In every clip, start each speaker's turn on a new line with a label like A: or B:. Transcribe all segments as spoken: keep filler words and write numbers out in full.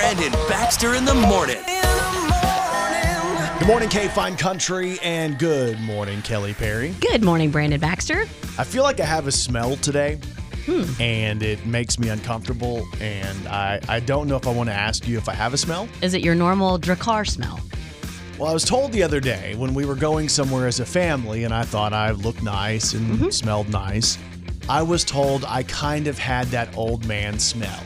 A: Brandon Baxter in the morning.
B: Good morning, K Fine Country, and good morning, Kelly Perry.
C: Good morning, Brandon Baxter.
B: I feel like I have a smell today,
C: Hmm.
B: and it makes me uncomfortable, and I, I don't know if I want to ask you if I have a smell.
C: Is it your normal Drakkar smell?
B: Well, I was told the other day when we were going somewhere as a family, and I thought I looked nice and
C: Mm-hmm.
B: smelled nice, I was told I kind of had that old man smell.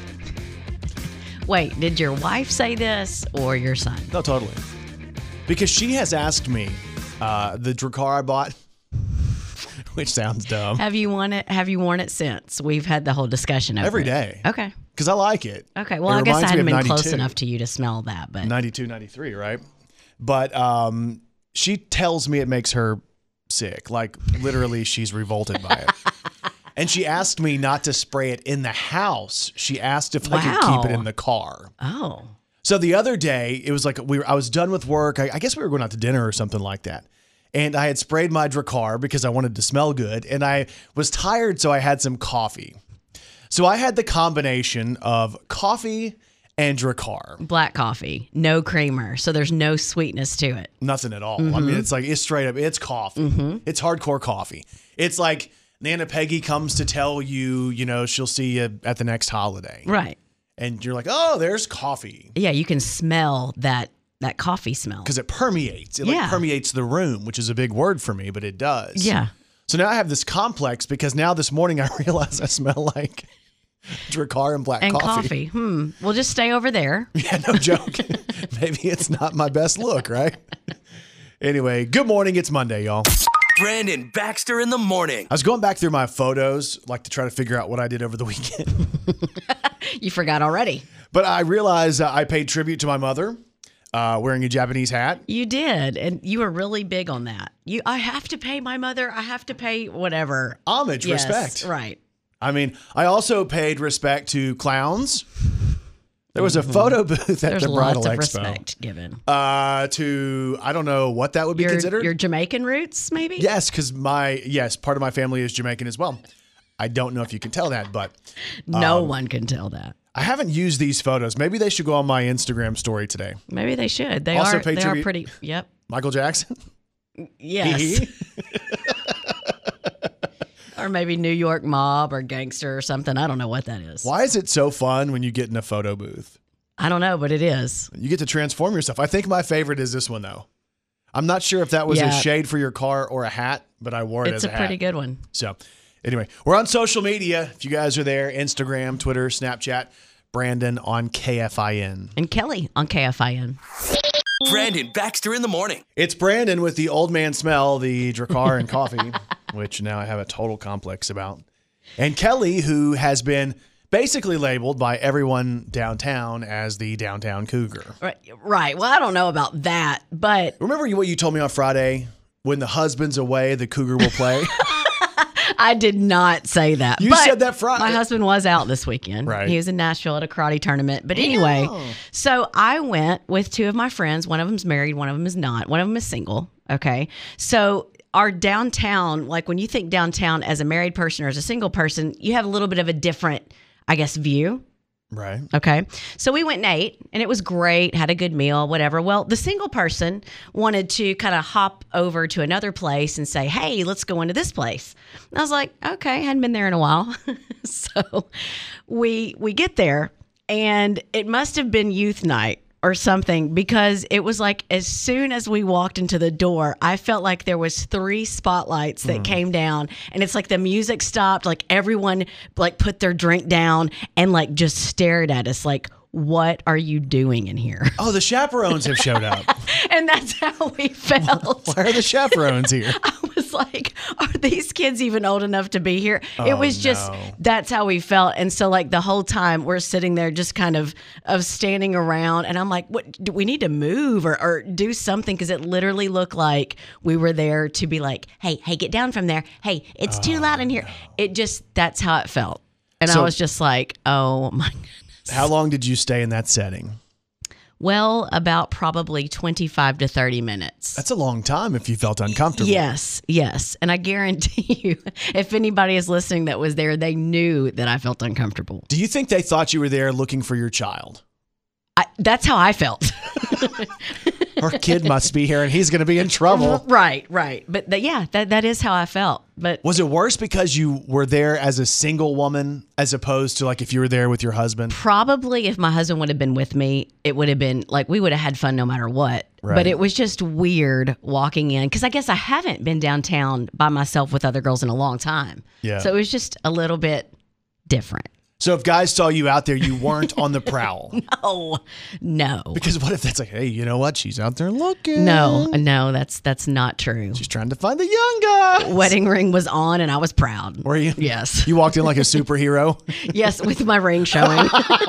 C: Wait, did your wife say this or your son?
B: No, totally. Because she has asked me, uh, the Drakkar I bought, which sounds dumb,
C: Have you worn it? Have you worn it since? We've had the whole discussion over
B: every
C: it.
B: day.
C: Okay.
B: Because I like it.
C: Okay. Well,
B: It
C: I guess I
B: reminds me
C: hadn't
B: of
C: been close
B: ninety-two.
C: enough to you to smell that, but
B: ninety-two, ninety-three, right? But um, she tells me it makes her sick. Like, literally, she's revolted by it. And she asked me not to spray it in the house. She asked if I could keep it
C: Wow.
B: in the car.
C: oh,
B: So the other day, it was like we were, I was done with work. I, I guess we were going out to dinner or something like that. And I had sprayed my Drakkar because I wanted to smell good. And I was tired, so I had some coffee. So I had the combination of coffee and Drakkar.
C: black coffee, no creamer, so there's no sweetness to it.
B: Nothing at all. I mean, it's like, it's straight up, it's coffee. It's hardcore coffee. It's like Nana Peggy comes to tell you, you know, she'll see you at the next holiday.
C: Right.
B: And you're like, oh, there's coffee.
C: Yeah, you can smell that that coffee smell.
B: Because it permeates. It
C: Yeah.
B: like permeates the room, which is a big word for me, but it does.
C: Yeah.
B: So now I have this complex because now this morning I realize I smell like Drakkar and black
C: And
B: coffee.
C: coffee. Hmm. We'll just stay over there.
B: Yeah, no joke. Maybe it's not my best look, right? Anyway, good morning. It's Monday, y'all.
A: Brandon Baxter in the morning.
B: I was going back through my photos, like to try to figure out what I did over the weekend.
C: You forgot already.
B: But I realized uh, I paid tribute to my mother uh, wearing a Japanese hat.
C: You did, and you were really big on that. You, I have to pay my mother. I have to pay whatever.
B: Homage,
C: Yes,
B: respect.
C: right.
B: I mean, I also paid respect to clowns. There was a photo booth at
C: There's
B: the Bridal
C: lots of
B: Expo.
C: respect given.
B: Uh, to, I don't know what that would be
C: Your,
B: considered.
C: your Jamaican roots, maybe?
B: Yes, because my, yes, part of my family is Jamaican as well. I don't know if you can tell that, but
C: No
B: Um,
C: one can tell that.
B: I haven't used these photos. Maybe they should go on my Instagram story today.
C: Maybe they should. They
B: Also
C: are.
B: pay
C: They are
B: tribute-
C: pretty. Yep.
B: Michael Jackson?
C: Yes. Or maybe New York mob or gangster or something. I don't know what that is.
B: Why is it so fun when you get in a photo booth?
C: I don't know, but it is.
B: You get to transform yourself. I think my favorite is this one, though. I'm not sure if that was
C: Yeah.
B: a shade for your car or a hat, but I wore it
C: It's
B: as
C: a
B: a,
C: pretty
B: hat.
C: good one.
B: So, anyway, we're on social media. If you guys are there, Instagram, Twitter, Snapchat, Brandon on K F I N.
C: And Kelly on K F I N.
A: Brandon Baxter in the morning.
B: It's Brandon with the old man smell, the Drakkar and coffee, which now I have a total complex about. And Kelly, who has been basically labeled by everyone downtown as the downtown cougar.
C: Right. Right. Well, I don't know about that, but
B: Remember what you told me on Friday? When the husband's away, the cougar will play.
C: I did not say that.
B: You
C: But
B: said that Friday.
C: My husband was out this weekend.
B: Right.
C: He was in Nashville at a karate tournament. But anyway, so I went with two of my friends. One of them's married, one of them is not. One of them is single. Okay. So our downtown, like when you think downtown as a married person or as a single person, you have a little bit of a different, I guess, view.
B: Right.
C: Okay. So we went and ate, and it was great, had a good meal, whatever. Well, the single person wanted to kind of hop over to another place and say, hey, let's go into this place. And I was like, okay, hadn't been there in a while. So we we get there, and it must have been youth night or something, because it was like as soon as we walked into the door, I felt like there was three spotlights that came down, and it's like the music stopped, like everyone like put their drink down and like just stared at us like, what are you doing in here?
B: Oh, the chaperones have showed up.
C: And that's how we felt.
B: Why are the chaperones here?
C: I was like, are these kids even old enough to be here? It
B: Oh,
C: was just,
B: no.
C: that's how we felt. And so like the whole time we're sitting there just kind of, of standing around, and I'm like, what, do we need to move or, or do something? Cause it literally looked like we were there to be like, hey, hey, get down from there. Hey, it's too loud in here. It just, that's how it felt. And I
B: So-
C: was just like, oh my goodness.
B: How long did you stay in that setting?
C: Well, about probably twenty-five to thirty minutes.
B: That's a long time if you felt uncomfortable.
C: Yes, yes. And I guarantee you, if anybody is listening that was there, they knew that I felt uncomfortable.
B: Do you think they thought you were there looking for your child?
C: I, that's how I felt.
B: Her kid must be here and he's going to be in trouble.
C: Right, right. But th- yeah, that, that is how I felt. But
B: Was it worse because you were there as a single woman as opposed to like if you were there with your husband?
C: probably if my husband would have been with me, it would have been like we would have had fun no matter what.
B: Right.
C: But it was just weird walking in because I guess I haven't been downtown by myself with other girls in a long time.
B: Yeah.
C: So it was just a little bit different.
B: So if guys saw you out there, you weren't on the prowl.
C: Oh, no.
B: Because what if that's like, hey, you know what? She's out there looking.
C: No, no, that's that's not true.
B: She's trying to find the young guy.
C: Wedding ring was on and I was proud.
B: Were you?
C: Yes.
B: You walked in like a superhero.
C: Yes, with my ring showing.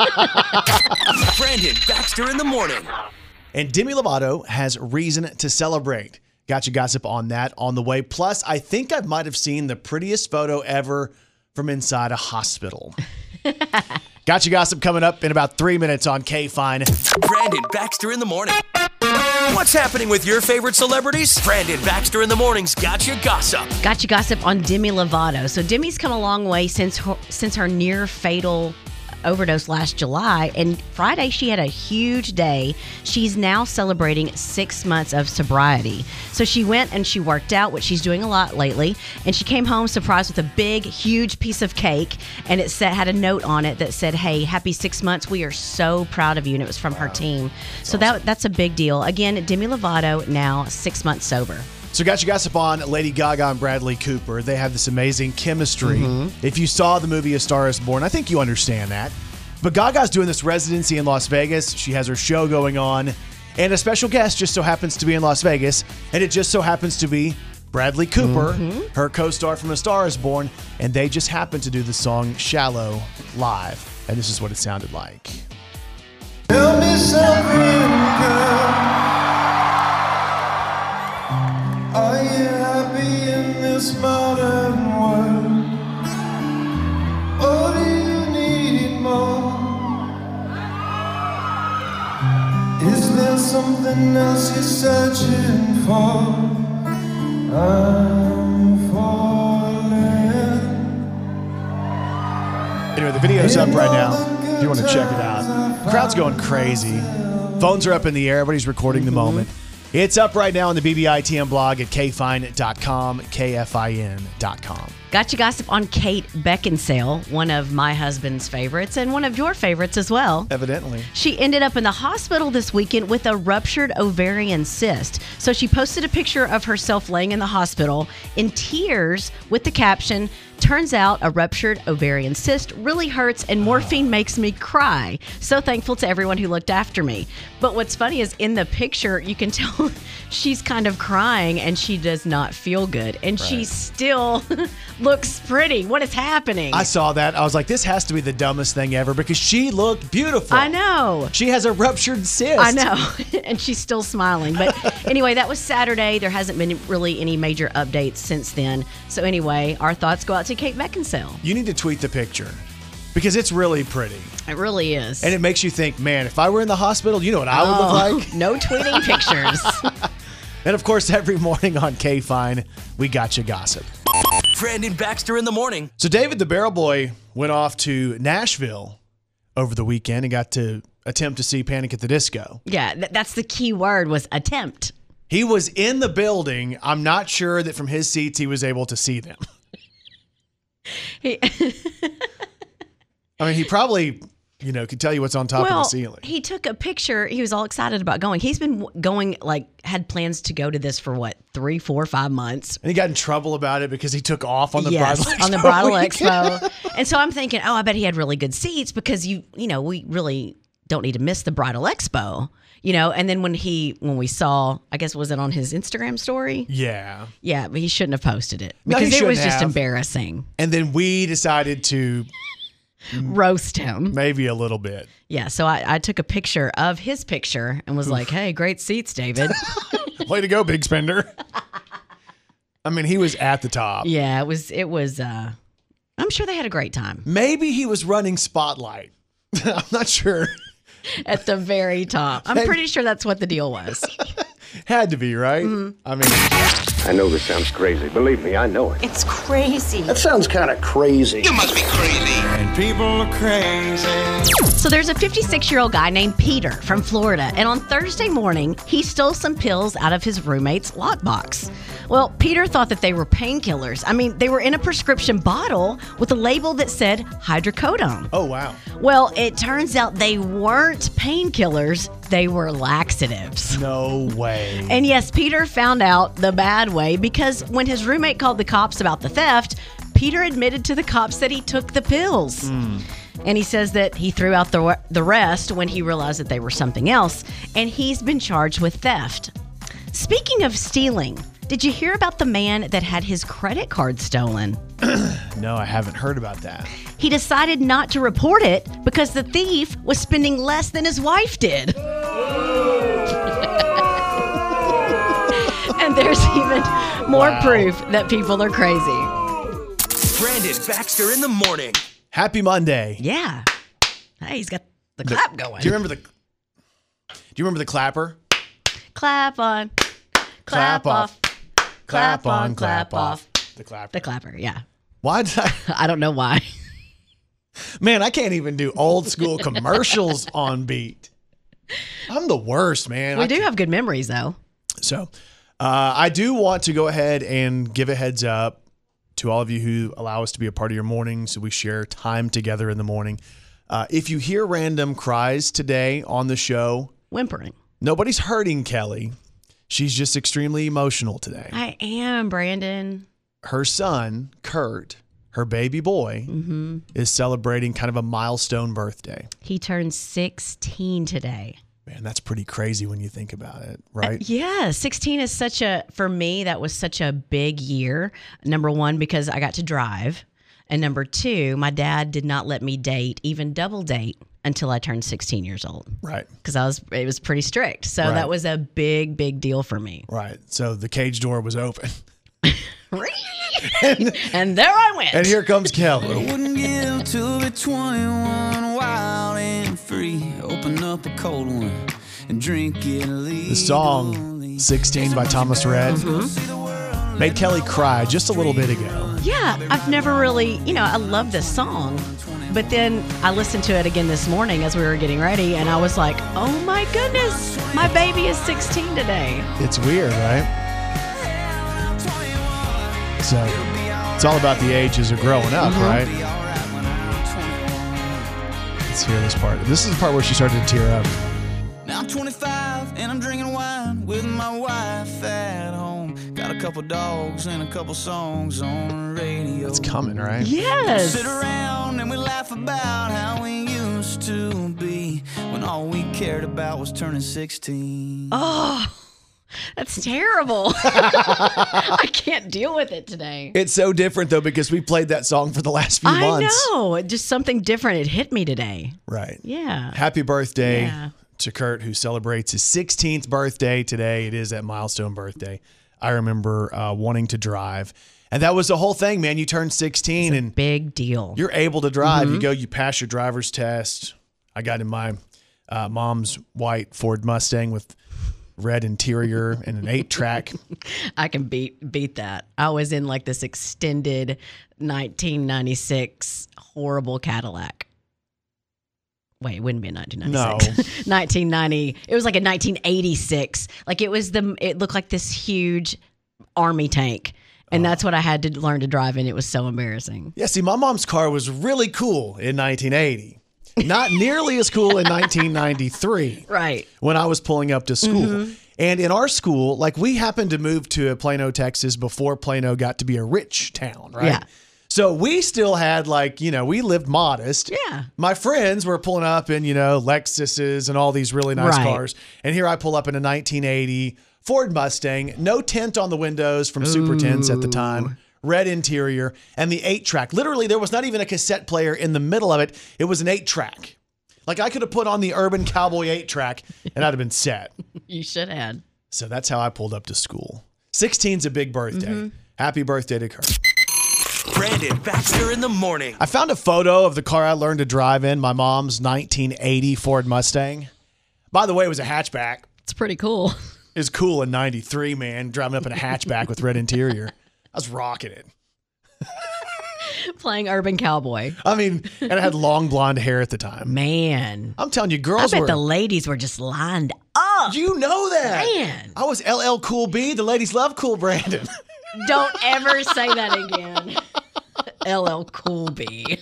A: Brandon Baxter in the morning.
B: And Demi Lovato has reason to celebrate. Got you gossip on that on the way. Plus, I think I might have seen the prettiest photo ever from inside a hospital. Got you gossip coming up in about three minutes on K-Fine.
A: Brandon Baxter in the morning. What's happening with your favorite celebrities? Brandon Baxter in the morning's got you gossip.
C: Got you gossip on Demi Lovato. So Demi's come a long way since her, since her near fatal overdose last July, and Friday she had a huge day. She's now celebrating six months of sobriety. So she went and she worked out, which she's doing a lot lately, and she came home surprised with a big, huge piece of cake, and it said had a note on it that said, "Hey, happy six months. We are so proud of you," and it was from her team. So that that's a big deal. Again, Demi Lovato now six months sober.
B: So got you gossip on Lady Gaga and Bradley Cooper. They have this amazing chemistry.
C: Mm-hmm.
B: If you saw the movie A Star Is Born, I think you understand that. But Gaga's doing this residency in Las Vegas. She has her show going on. And a special guest just so happens to be in Las Vegas. And it just so happens to be Bradley Cooper,
C: Mm-hmm.
B: her co-star from A Star Is Born. And they just happened to do the song Shallow live. And this is what it sounded like.
D: Tell me something, girl. Are you happy in this modern world? Or do you need more? Is there something else you're searching for? I'm falling.
B: Anyway, the video's up right now if you want to check it out. Crowd's going crazy. Phones are up in the air. Everybody's recording the moment. It's up right now on the B B I T M blog at K Fine dot com, K F I N dot com.
C: Got you gossip on Kate Beckinsale, one of my husband's favorites and one of your favorites as well.
B: Evidently.
C: She ended up in the hospital this weekend with a ruptured ovarian cyst. So she posted a picture of herself laying in the hospital in tears with the caption, "Turns out a ruptured ovarian cyst really hurts and morphine makes me cry. So thankful to everyone who looked after me." But what's funny is in the picture, you can tell she's kind of crying and she does not feel good. And
B: Right.
C: she still looks pretty. What is happening?
B: I saw that. I was like, this has to be the dumbest thing ever because she looked beautiful.
C: I know.
B: She has a ruptured cyst.
C: I know. And she's still smiling. But anyway, that was Saturday. There hasn't been really any major updates since then. So anyway, our thoughts go out to Kate Beckinsale.
B: You need to tweet the picture because it's really pretty.
C: It really is.
B: And it makes you think, man, if I were in the hospital, you know what I would look
C: Oh,
B: like?
C: no tweeting pictures.
B: And of course, every morning on K-Fine, we got you gossip.
A: Brandon Baxter in the morning.
B: So David the Barrel Boy went off to Nashville over the weekend and got to attempt to see Panic at the Disco.
C: Yeah, th- that's the key word was attempt.
B: He was in the building. I'm not sure that from his seats he was able to see them.
C: He,
B: I mean, he probably, you know, could tell you what's on top
C: well,
B: of the ceiling.
C: he took a picture. He was all excited about going. He's been w- going, like, had plans to go to this for what, three, four, five months.
B: And he got in trouble about it because he took off on the
C: yes,
B: Bridal Expo.
C: on the Bridal
B: weekend.
C: Expo. And so I'm thinking, oh, I bet he had really good seats because you, you know, we really don't need to miss the Bridal Expo, you know. And then when he, when we saw, I guess was it on his Instagram story?
B: Yeah.
C: Yeah, but he shouldn't have posted it
B: No, he
C: because it was
B: shouldn't
C: just
B: have.
C: embarrassing.
B: And then we decided to
C: Roast him.
B: maybe a little bit.
C: Yeah, so I, I took a picture of his picture and was like, hey, great seats, David.
B: Way to go, big spender. I mean, he was at the top.
C: Yeah, it was, it was, uh, I'm sure they had a great time
B: Maybe he was running Spotlight. I'm not sure.
C: at the very top. I'm pretty sure that's what the deal was.
B: Had to be, right? I mean,
E: I know this sounds crazy. Believe me, I know it.
F: It's crazy.
G: That sounds kind of crazy.
H: You must be crazy.
D: And people are crazy.
C: So there's a fifty-six-year-old guy named Peter from Florida, and on Thursday morning, he stole some pills out of his roommate's lockbox. Well, Peter thought that they were painkillers. I mean, they were in a prescription bottle with a label that said hydrocodone.
B: Oh, wow.
C: Well, it turns out they weren't painkillers, they were laxatives.
B: No way.
C: And yes, Peter found out the bad way because when his roommate called the cops about the theft, Peter admitted to the cops that he took the pills. Mm. And he says that he threw out the, the rest when he realized that they were something else. And he's been charged with theft. Speaking of stealing, did you hear about the man that had his credit card stolen?
B: No, I haven't heard about that.
C: He decided not to report it because the thief was spending less than his wife did. And there's even more
B: Wow.
C: proof that people are crazy.
A: Brandon Baxter in the morning.
B: Happy Monday.
C: Yeah. Hey, he's got the clap going.
B: Do you remember the Do you remember the clapper?
C: Clap on. Clap, off.
B: Clap on, clap off. The clapper.
C: The clapper, yeah.
B: Why did I
C: I don't know why.
B: Man, I can't even do old school commercials on beat. I'm the worst, man.
C: We
B: I
C: do
B: can't-
C: have good memories, though.
B: So, uh, I do want to go ahead and give a heads up to all of you who allow us to be a part of your morning, so we share time together in the morning. Uh, if you hear random cries today on the show,
C: Whimpering.
B: nobody's hurting Kelly. She's just extremely emotional today.
C: I am, Brandon.
B: Her son, Kurt, her baby boy,
C: Mm-hmm.
B: is celebrating kind of a milestone birthday.
C: He turned sixteen today.
B: Man, that's pretty crazy when you think about it, right?
C: Uh, yeah, sixteen is such a, for me, that was such a big year. Number one, because I got to drive. And number two, my dad did not let me date, even double date, until I turned sixteen years old.
B: Right.
C: Because I was, it was pretty strict. So
B: Right.
C: that was a big, big deal for me.
B: Right. So the cage door was open.
C: and, and there I went.
B: And here comes Kelly.
D: Wouldn't give to be twenty-one, wild and free. Open up a cold one and drink it.
B: The song sixteen by Thomas Rhett
C: Mm-hmm.
B: made Kelly cry just a little bit ago.
C: Yeah, I've never really, you know, I love this song. But then I listened to it again this morning as we were getting ready, and I was like, oh my goodness, my baby is sixteen today.
B: It's weird, right? So it's all about the ages of growing up,
C: Mm-hmm.
B: right? Let's hear this part. This is the part where she started to tear up.
D: Now I'm twenty-five and I'm drinking wine with my wife at home. Got a couple dogs and a couple songs on the radio.
B: It's coming, right?
C: Yes.
D: Sit around and we laugh about how we used to be when all we cared about was turning sixteen.
C: Oh, that's terrible. I can't deal with it today.
B: It's so different, though, because we played that song for the last few
C: I
B: months.
C: know. Just something different. It hit me today.
B: Right.
C: Yeah.
B: Happy birthday
C: Yeah.
B: to Kurt, who celebrates his sixteenth birthday today. It is that milestone birthday. I remember uh, wanting to drive. And that was the whole thing, man. You turn sixteen and
C: Big deal.
B: you're able to drive.
C: Mm-hmm.
B: You go, you pass your driver's test. I got in my uh, mom's white Ford Mustang with red interior and an eight track.
C: I can beat beat that. I was in like this extended nineteen ninety-six horrible Cadillac. Wait, it wouldn't be a nineteen ninety-six.
B: No.
C: nineteen ninety. It was like a nineteen eighty-six. Like it was the. It looked like this huge army tank, and that's what I had to learn to drive in. It was so embarrassing.
B: Yeah, see, my mom's car was really cool in nineteen eighty. Not nearly as cool in nineteen ninety-three.
C: Right.
B: When I was pulling up to school.
C: Mm-hmm.
B: And in our school, like we happened to move to Plano, Texas before Plano got to be a rich town, right?
C: Yeah.
B: So we still had like, you know, we lived modest.
C: Yeah.
B: My friends were pulling up in, you know, Lexuses and all these really nice
C: Right.
B: cars. And here I pull up in a nineteen eighty Ford Mustang, no tint on the windows from Super Tints at the time. Red interior, and the eight track. Literally, there was not even a cassette player in the middle of it. It was an eight track. Like I could have put on the Urban Cowboy eight track and I'd have been set.
C: You should have.
B: So that's how I pulled up to school. sixteen's a big birthday.
C: Mm-hmm.
B: Happy birthday to Kurt.
A: Brandon Baxter in the morning.
B: I found a photo of the car I learned to drive in, my mom's nineteen eighty Ford Mustang. By the way, it was a hatchback.
C: It's pretty cool.
B: is cool in ninety-three, man. Driving up in a hatchback with red interior. I was rocking it.
C: Playing Urban Cowboy.
B: I mean, and I had long blonde hair at the time.
C: Man.
B: I'm telling you,
C: I
B: girls
C: bet
B: were.
C: the ladies were just lined up.
B: You know that.
C: Man.
B: I was L L Cool B. The ladies love Cool Brandon.
C: Don't ever say that again. L L Cool B.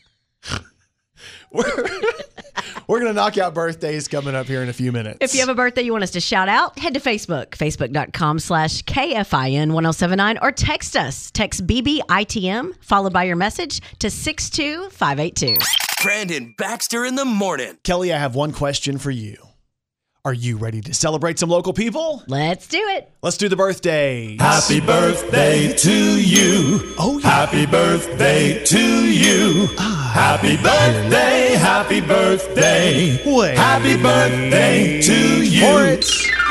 B: We're, we're going to knock out birthdays coming up here in a few minutes.
C: If you have a birthday you want us to shout out, head to Facebook, facebook.com slash KFIN1079, or text us. Text B B I T M, followed by your message, to six two five eight two.
A: Brandon Baxter in the morning.
B: Kelly, I have one question for you. Are you ready to celebrate some local people?
C: Let's do it.
B: Let's do the birthdays.
F: Happy birthday to you.
B: Oh, yeah.
F: Happy birthday to you. Happy birthday, happy birthday.
B: Wait.
F: Happy birthday to you.
B: For it.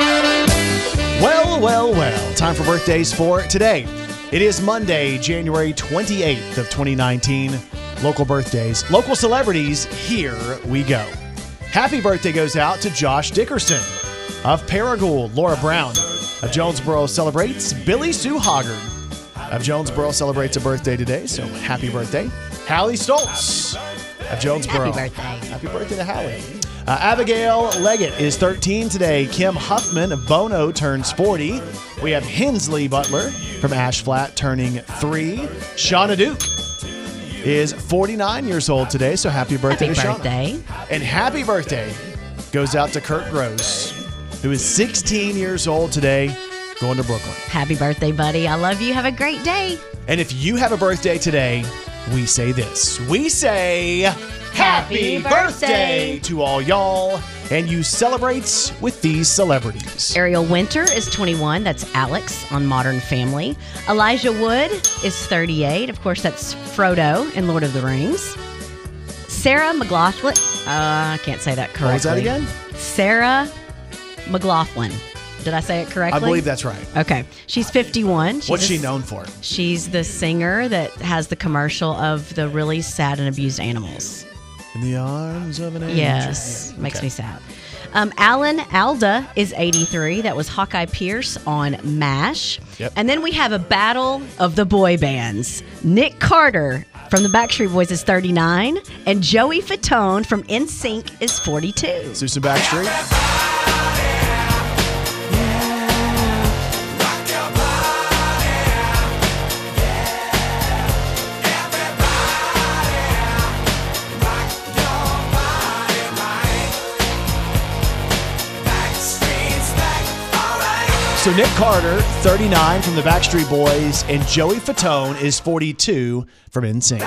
B: Well, well, well. Time for birthdays for today. It is Monday, January twenty-eighth of twenty nineteen. Local birthdays, local celebrities. Here we go. Happy birthday goes out to Josh Dickerson of Paragould. Laura Brown of Jonesboro celebrates. Billy Sue Hoggard of Jonesboro celebrates a birthday today, so happy birthday. Hallie Stoltz of Jonesboro.
C: Happy birthday.
B: Happy birthday to Hallie. Uh, Abigail Leggett is thirteen today. Kim Huffman of Bono turns forty. We have Hensley Butler from Ash Flat turning three. Shauna Duke is forty-nine years old today, so happy birthday
C: Happy
B: to Shauna.
C: birthday.
B: And happy birthday goes out to Kurt Gross, who is sixteen years old today, going to Brooklyn.
C: Happy birthday, buddy. I love you. Have a great day.
B: And if you have a birthday today, we say this. We say happy birthday to all y'all, and you celebrate with these celebrities.
C: Ariel Winter is twenty-one. That's Alex on Modern Family. Elijah Wood is thirty-eight. Of course, that's Frodo in Lord of the Rings. Sarah McLaughlin. Uh, I can't say that correctly.
B: What was that again?
C: Sarah McLaughlin. Did I say it correctly?
B: I believe that's right.
C: Okay. She's fifty-one. She's
B: What's
C: a-
B: she known for?
C: She's the singer that has the commercial of the really sad and abused animals.
B: In the arms of an angel.
C: Yes.
B: Yeah.
C: Makes
B: Okay.
C: me sad. Um, Alan Alda is eighty-three. That was Hawkeye Pierce on MASH.
B: Yep.
C: And then we have a battle of the boy bands. Nick Carter from the Backstreet Boys is thirty-nine. And Joey Fatone from N Sync is forty-two.
B: Susan Backstreet. So Nick Carter, thirty-nine from the Backstreet Boys, and Joey Fatone is forty-two from N Sync.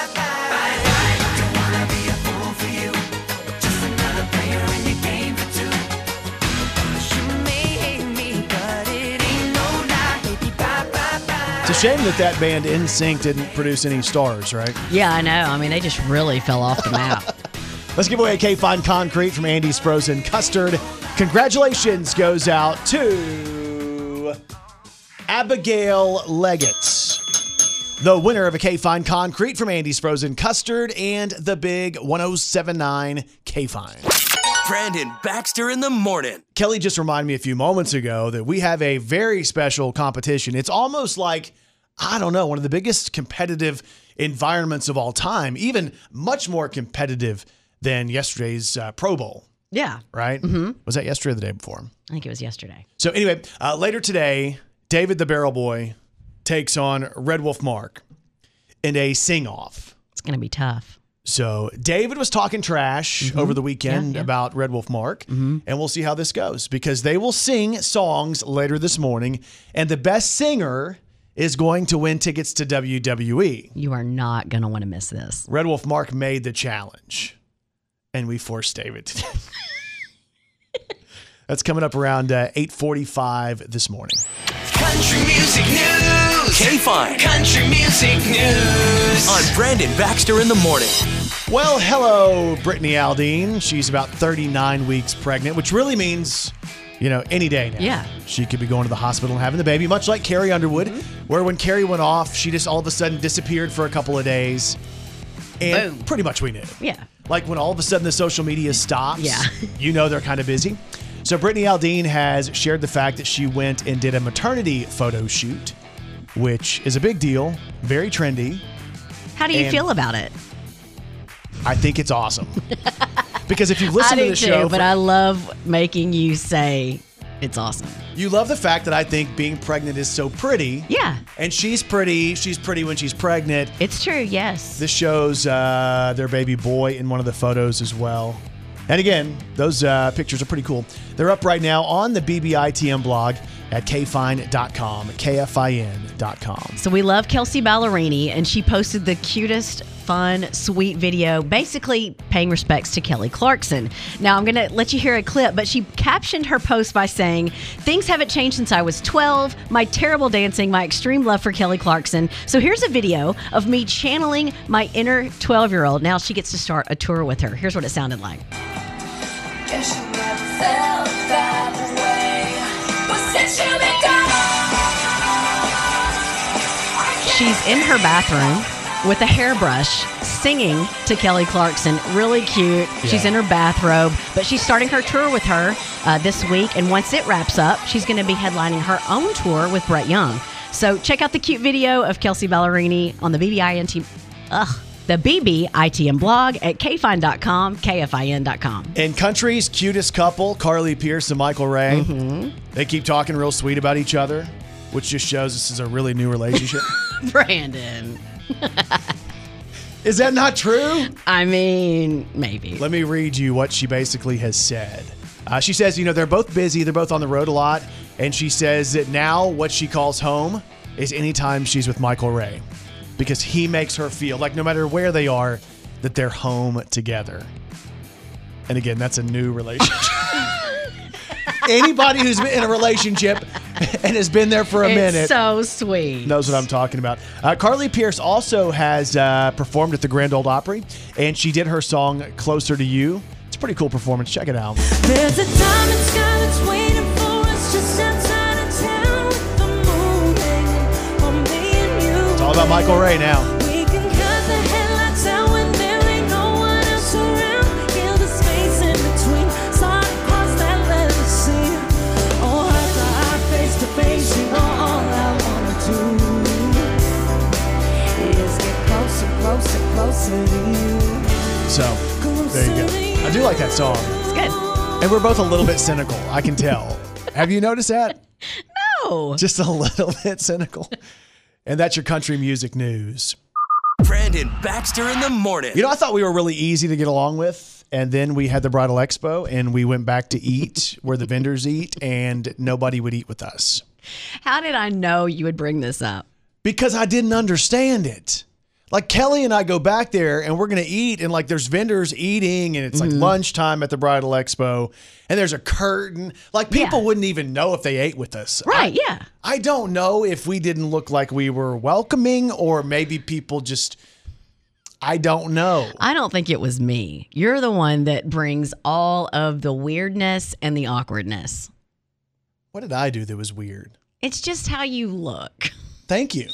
B: It's a shame that that band N Sync didn't produce any stars, right?
C: Yeah, I know. I mean, they just really fell off the map.
B: Let's give away a K-Fine Concrete from Andy's Frozen Custard. Congratulations goes out to Abigail Leggett, the winner of a K-Fine Concrete from Andy's Frozen Custard and the big one oh seven nine K-Fine.
A: Brandon Baxter in the morning.
B: Kelly just reminded me a few moments ago that we have a very special competition. It's almost like, I don't know, one of the biggest competitive environments of all time, even much more competitive than yesterday's uh, Pro Bowl,
C: Yeah.
B: right? Mm-hmm. Was that yesterday or the day before?
C: I think it was yesterday.
B: So anyway, uh, later today, David the Barrel Boy takes on Red Wolf Mark in a sing-off.
C: It's going to be tough.
B: So David was talking trash
C: Mm-hmm.
B: over the weekend
C: Yeah, yeah.
B: about Red Wolf Mark, and we'll see how this goes because they will sing songs later this morning, and the best singer is going to win tickets to W W E.
C: You are not going to want to miss this.
B: Red Wolf Mark made the challenge, and we forced David to do it. That's coming up around uh, eight forty-five this morning.
A: Country music news. K-Fine. Country music news. On Brandon Baxter in the morning.
B: Well, hello, Brittany Aldean. She's about thirty-nine weeks pregnant, which really means, you know, any day now.
C: Yeah.
B: She could be going to the hospital and having the baby, much like Carrie Underwood,
C: Mm-hmm.
B: where when Carrie went off, she just all of a sudden disappeared for a couple of days. And
C: Boom.
B: pretty much we knew.
C: Yeah.
B: Like when all of a sudden the social media stops,
C: Yeah.
B: you know they're kind of busy. So Brittany Aldean has shared the fact that she went and did a maternity photo shoot, which is a big deal, very trendy.
C: How do you
B: And-
C: feel about it?
B: I think it's awesome. Because if you've listened
C: I
B: to
C: do
B: the
C: too,
B: show,
C: but
B: for-
C: I love making you say it's awesome.
B: you love the fact that I think being pregnant is so pretty.
C: Yeah,
B: And she's pretty. She's pretty when she's pregnant.
C: it's true. Yes.
B: This shows uh, their baby boy in one of the photos as well. And again, those uh, pictures are pretty cool. They're up right now on the B B I T M blog at k fine dot com, K F I N dot com.
C: So we love Kelsey Ballerini, and she posted the cutest, fun, sweet video, basically paying respects to Kelly Clarkson. Now, I'm going to let you hear a clip, but she captioned her post by saying, "Things haven't changed since I was twelve, my terrible dancing, my extreme love for Kelly Clarkson. So here's a video of me channeling my inner twelve-year-old. Now she gets to start a tour with her. Here's what it sounded like.
G: Guess you never felt that way. But since you've been gone,
C: She's in her bathroom with a hairbrush singing to Kelly Clarkson. Really cute. She's in her bathrobe, but she's starting her tour with her uh, this week. And once it wraps up, she's going to be headlining her own tour with Brett Young. So check out the cute video of Kelsey Ballerini on the B B I N T. Ugh. The B B I T M blog at k fine dot com, K F I N dot com.
B: In country's cutest couple, Carly Pearce and Michael Ray,
C: Mm-hmm.
B: they keep talking real sweet about each other, which just shows this is a really new relationship.
C: Brandon.
B: Is that not true?
C: I mean, maybe.
B: Let me read you what she basically has said. Uh, she says, you know, they're both busy. They're both on the road a lot. And she says that now what she calls home is anytime she's with Michael Ray, because he makes her feel like no matter where they are, that they're home together. And again, that's a new relationship. Anybody who's been in a relationship and has been there for a
C: It's
B: minute
C: so sweet.
B: knows what I'm talking about. Uh, Carly Pearce also has uh, performed at the Grand Ole Opry, and she did her song Closer to You. It's a pretty cool performance. Check it out.
G: there's a diamond sky that's waiting for us just outside of town with the moon hanging on me and you.
B: It's all about Michael Ray now.
G: We can cut the headlights out when there ain't no one else around. Kill the space in between. Start across that level sea. Oh, heart to heart, face to face. You know all I wanna do is get closer, closer, closer to you.
B: So, there you go. I do like that song.
C: It's good.
B: And we're both a little bit cynical. I can tell. Have you noticed that?
C: No.
B: Just a little bit cynical. And that's your country music news.
A: Brandon Baxter in the morning.
B: You know, I thought we were really easy to get along with. And then we had the Bridal Expo and we went back to eat where the vendors eat, and nobody would eat with us
C: How did I know you would bring this up?
B: because I didn't understand it. Like Kelly and I go back there and we're going to eat, and like there's vendors eating, and it's like lunchtime at the Bridal Expo, and there's a curtain. Like people
C: Yeah.
B: wouldn't even know if they ate with us.
C: Right,
B: I,
C: yeah.
B: I don't know if we didn't look like we were welcoming, or maybe people just, I don't know.
C: I don't think it was me. You're the one that brings all of the weirdness and the awkwardness.
B: What did I do that was weird?
C: It's just how you look.
B: Thank you.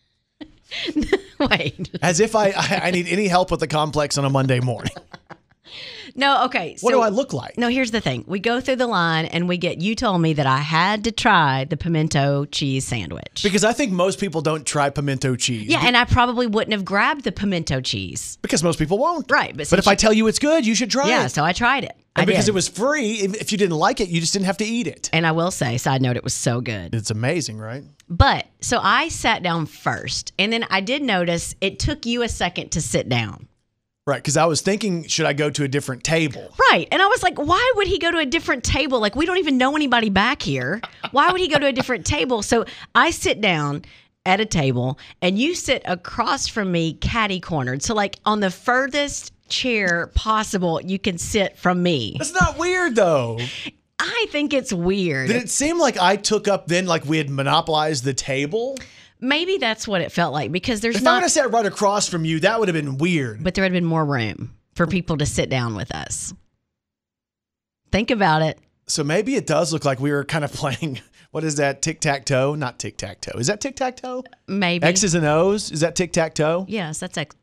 C: Wait.
B: As if I, I, I need any help with the complex on a Monday morning.
C: No, okay.
B: What
C: so-
B: do I look like?
C: No, here's the thing. We go through the line and we get, you told me that I had to try the pimento cheese sandwich.
B: Because I think most people don't try pimento cheese.
C: Yeah, and I probably wouldn't have grabbed the pimento cheese.
B: Because most people won't.
C: Right, but
B: But
C: since
B: if I
C: you-
B: tell you it's good, you should try
C: Yeah,
B: it.
C: so I tried it. I
B: And because
C: did.
B: it was free, if, if you didn't like it, you just didn't have to eat it.
C: And I will say, side note, it was so good.
B: It's amazing, right?
C: But so I sat down first, and then I did notice it took you a second to sit down.
B: Right, because I was thinking, should I go to a different table?
C: Right. And I was like, why would he go to a different table? Like, we don't even know anybody back here. Why would he go to a different table? So I sit down at a table, and you sit across from me, catty cornered. So, like, on the furthest chair possible you can sit from me.
B: That's not weird, though.
C: I think it's weird.
B: Did it seem like I took up then, like we had monopolized the table?
C: Maybe that's what it felt like, because there's
B: If I would
C: not,
B: have sat right across from you, that would have been weird.
C: but there had been more room for people to sit down with us. Think about it.
B: So maybe it does look like we were kind of playing, what is that, tic-tac-toe? Not tic-tac-toe. Is that tic-tac-toe?
C: Maybe.
B: X's and O's? Is that tic-tac-toe?
C: Yes, that's ex- yeah.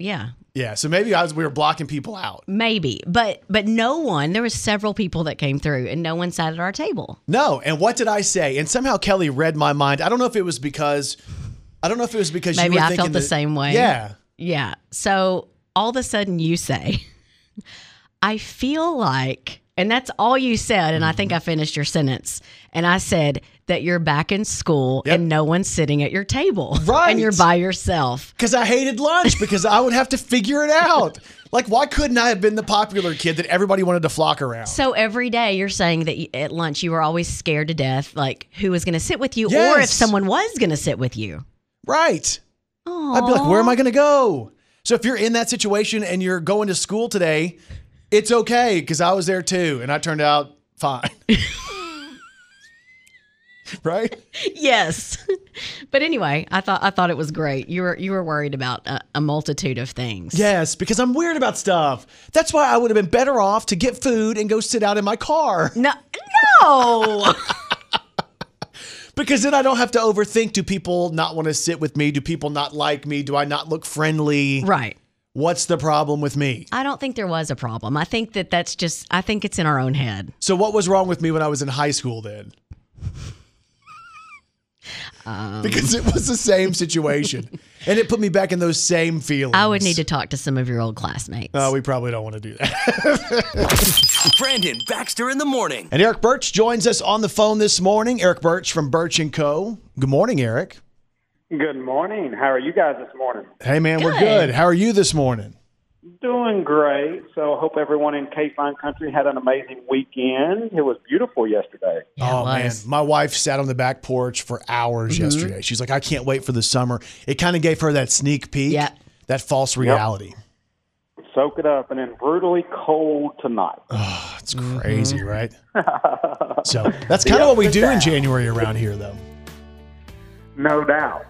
B: Yeah, so maybe I was we were blocking people out.
C: Maybe, but but no one. There was several people that came through, and no one sat at our table.
B: No, and what did I say? And somehow Kelly read my mind. I don't know if it was because I don't know if it was because
C: Maybe
B: you were
C: I
B: thinking
C: felt the
B: that-
C: same way.
B: Yeah.
C: Yeah. So all of a sudden you say, I feel like, and that's all you said, and I think I finished your sentence. And I said that you're back in school
B: Yep.
C: and no one's sitting at your table.
B: Right.
C: And you're by yourself.
B: Because I hated lunch because I would have to figure it out. Like, why couldn't I have been the popular kid that everybody wanted to flock around?
C: So every day you're saying that you, at lunch you were always scared to death, like who was going to sit with you or if
B: Yes.
C: someone was going to sit with you.
B: Right. I'd be like, where am I going to go? So if you're in that situation and you're going to school today, it's okay because I was there too and I turned out fine. Right?
C: Yes. But anyway, I thought I thought it was great. You were you were worried about a, a multitude of things.
B: Yes, because I'm weird about stuff. That's why I would have been better off to get food and go sit out in my car.
C: No. No.
B: Because then I don't have to overthink. Do people not want to sit with me? Do people not like me? Do I not look friendly?
C: Right.
B: What's the problem with me?
C: I don't think there was a problem. I think that that's just, I think it's in our own head.
B: So what was wrong with me when I was in high school then? Um, because it was the same situation. And it put me back in those same feelings.
C: I would need to talk to some of your old classmates.
B: Oh, we probably don't want to do that.
A: Brandon Baxter in the morning.
B: And Eric Birch joins us on the phone this morning. Eric Birch from Birch and Co. Good morning, Eric.
H: Good morning. How are you guys this morning?
B: Hey, man, we're
C: Good.
B: good. How are you this morning?
H: Doing great. So I hope everyone in K-Fine Country had an amazing weekend. It was beautiful yesterday.
C: Yeah,
B: oh,
C: it
B: man.
C: was.
B: My wife sat on the back porch for hours
C: Mm-hmm.
B: yesterday. She's like, I can't wait for the summer. It kind of gave her that sneak peek,
C: Yeah.
B: that false reality.
H: Soak it up, and then brutally cold tonight.
B: Oh, it's
C: Mm-hmm.
B: crazy, right? So that's kind of what we do in January around here, though.
H: No doubt.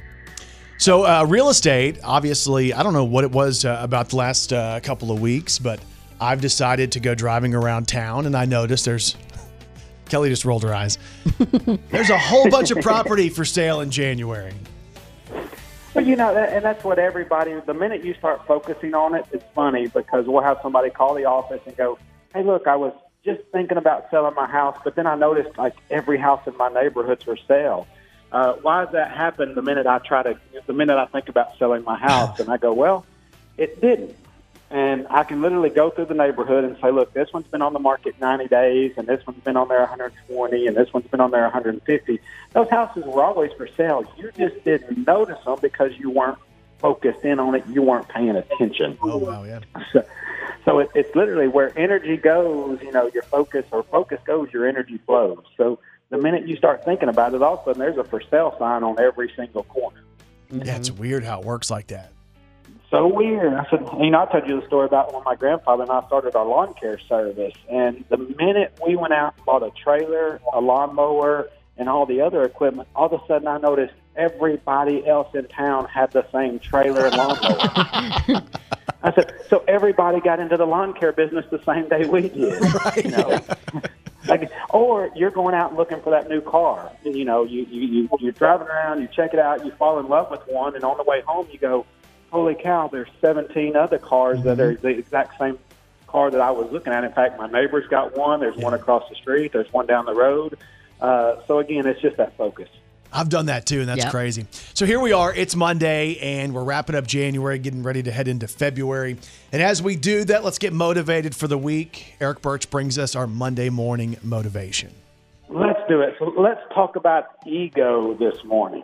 B: So uh, real estate, obviously, I don't know what it was uh, about the last uh, couple of weeks, but I've decided to go driving around town, and I noticed there's Kelly just rolled her eyes. There's a whole bunch of property for sale in January.
H: Well, you know, that, and that's what everybody, the minute you start focusing on it, it's funny because we'll have somebody call the office and go, hey, look, I was just thinking about selling my house, but then I noticed like every house in my neighborhood's for sale. Uh, why does that happen the minute I try to, the minute I think about selling my house? And I go, well, it didn't. And I can literally go through the neighborhood and say, look, this one's been on the market ninety days, and this one's been on there one hundred twenty, and this one's been on there one hundred fifty. Those houses were always for sale. You just didn't notice them because you weren't focused in on it. You weren't paying attention.
B: Oh, wow, yeah.
H: So, so it, it's literally where energy goes, you know, your focus, or focus goes, your energy flows. So the minute you start thinking about it, all of a sudden there's a for sale sign on every single corner.
B: Yeah, it's weird how it works like that.
H: So weird. I said, you know, I told you the story about when my grandfather and I started our lawn care service. And the minute we went out and bought a trailer, a lawnmower, and all the other equipment, all of a sudden I noticed everybody else in town had the same trailer and lawnmower. I said, so everybody got into the lawn care business the same day we did.
B: Right.
H: You know? Like, or you're going out looking for that new car. You know, you, you, you, you're driving around, you check it out, you fall in love with one, and on the way home you go, holy cow, there's seventeen other cars that are the exact same car that I was looking at. In fact, my neighbor's got one. There's one across the street. There's one down the road. Uh, so, again, it's just that focus.
B: I've done that too, and that's
C: Yep.
B: crazy. So here we are. It's Monday, and we're wrapping up January, getting ready to head into February. And as we do that, let's get motivated for the week. Eric Birch brings us our Monday morning motivation.
H: Let's do it. So let's talk about ego this morning.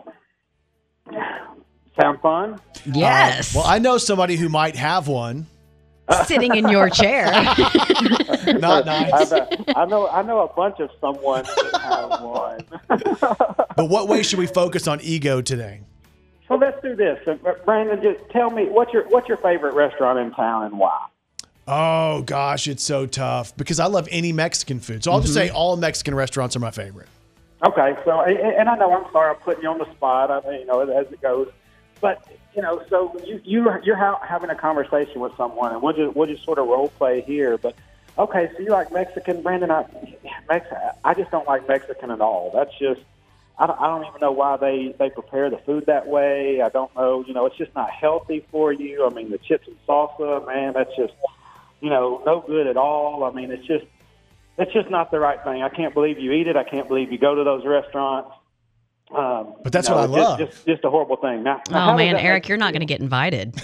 H: Sound fun?
C: Yes.
B: Well, I know somebody who might have one.
C: Sitting in your chair.
B: Not nice.
H: I know, I know I know a bunch of someone that have one.
B: But what way should we focus on ego today?
H: So let's do this. Uh, Brandon, just tell me, what's your what's your favorite restaurant in town and why?
B: Oh, gosh, it's so tough because I love any Mexican food. So I'll just say all Mexican restaurants are my favorite.
H: Okay, so, and and I know I'm sorry I'm putting you on the spot, I mean, you know, as it goes. But, you know, so you, you, you're ha- having a conversation with someone, and we'll just, we'll just sort of role play here. But, okay, so you like Mexican, Brandon? I, Mex- I just don't like Mexican at all. That's just, I don't, I don't even know why they, they prepare the food that way. I don't know. You know, it's just not healthy for you. I mean, the chips and salsa, man, that's just, you know, no good at all. I mean, it's just, it's just not the right thing. I can't believe you eat it. I can't believe you go to those restaurants. Um,
B: But that's
H: you know,
B: what I
H: it's
B: love.
H: Just, just, just a horrible thing. Now, now,
C: Oh
H: how does
C: man,
H: that
C: Eric,
H: make
C: you're
H: you
C: not
H: feel?
C: going to get invited.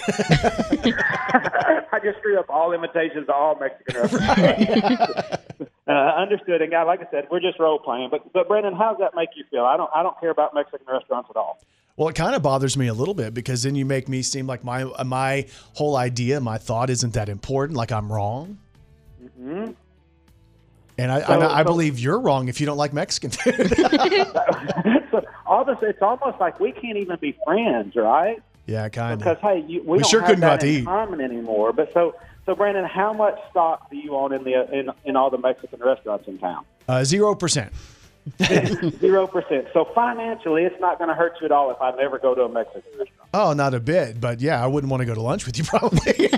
H: I just screwed up all invitations to all Mexican restaurants. uh, understood. And, guy, like I said, we're just role playing. But, but Brandon, how does that make you feel? I don't, I don't care about Mexican restaurants at all.
B: Well, it kind of bothers me a little bit because then you make me seem like my my whole idea, my thought isn't that important, like I'm wrong.
H: Mm-hmm.
B: And I,
H: So-
B: I, I
H: so-
B: believe you're wrong if you don't like Mexican food.
H: So all this, it's almost like we can't even be friends, right?
B: Yeah, kind
H: Because
B: of.
H: hey, you, we,
B: We
H: don't
B: sure
H: have
B: couldn't go
H: that
B: out to
H: in
B: eat.
H: common anymore. But so, so Brandon, how much stock do you own in the in, in all the Mexican restaurants in town?
B: Uh, Zero percent.
H: Zero percent. So financially, it's not going to hurt you at all if I never go to a Mexican restaurant.
B: Oh, not a bit. But yeah, I wouldn't want to go to lunch with you probably.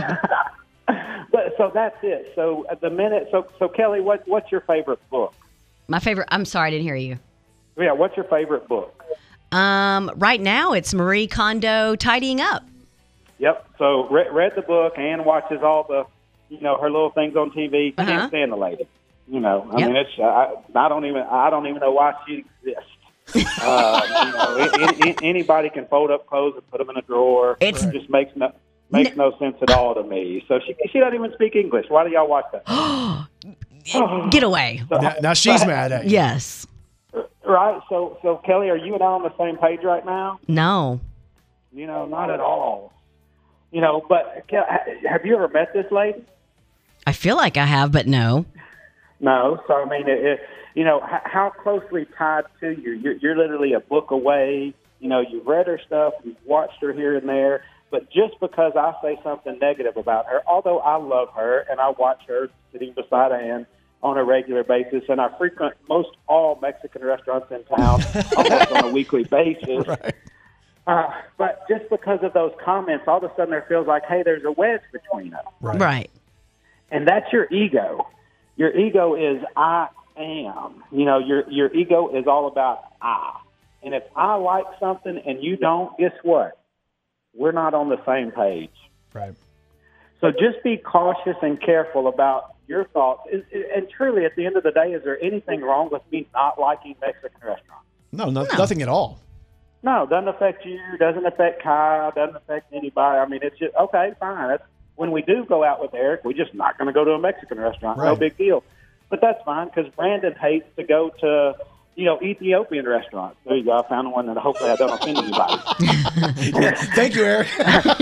H: But so that's it. So at the minute, so so Kelly, what what's your favorite book?
C: My favorite. I'm sorry, I didn't hear you.
H: Yeah, what's your favorite book?
C: Um, right now it's Marie Kondo Tidying Up.
H: Yep. So re- read the book. Ann watches all the, you know, her little things on T V.
C: Uh-huh.
H: Can't stand the lady. You know, I
C: Yep.
H: mean, it's I, I don't even I don't even know why she exists. uh, you know, a- a- anybody can fold up clothes and put them in a drawer.
C: It's-
H: It just makes no makes no sense at all to me. So she she doesn't even speak English. Why do y'all watch that?
C: Get away.
B: now, now she's mad at you.
C: Yes.
H: Right. So so Kelly, are you and I on the same page right now?
C: No.
H: You know, not at all. You know, but Kel, ha- have you ever met this lady?
C: I feel like I have, but no.
H: No. So I mean, it, it, you know, h- how closely tied to you? You're, you're literally a book away. You know, you've read her stuff, you've watched her here and there. But just because I say something negative about her, although I love her and I watch her sitting beside Ann on a regular basis, and I frequent most all Mexican restaurants in town almost on a weekly basis.
B: Right.
H: Uh, but just because of those comments, all of a sudden there feels like, hey, there's a wedge between us.
B: Right.
C: Right.
H: And that's your ego. Your ego is I am. You know, your your ego is all about I. And if I like something and you don't, guess what? We're not on the same page.
B: Right.
H: So just be cautious and careful about your thoughts. And, and truly, at the end of the day, is there anything wrong with me not liking Mexican restaurants?
B: No, no, nothing at all.
H: No, doesn't affect you, doesn't affect Kyle, doesn't affect anybody. I mean, it's just, okay, fine. That's, when we do go out with Eric, we're just not going to go to a Mexican restaurant. No
B: Right.
H: big deal. But that's fine because Brandon hates to go to, you know, Ethiopian restaurants. There you go. I found one that hopefully I don't offend anybody.
B: Thank you, Eric.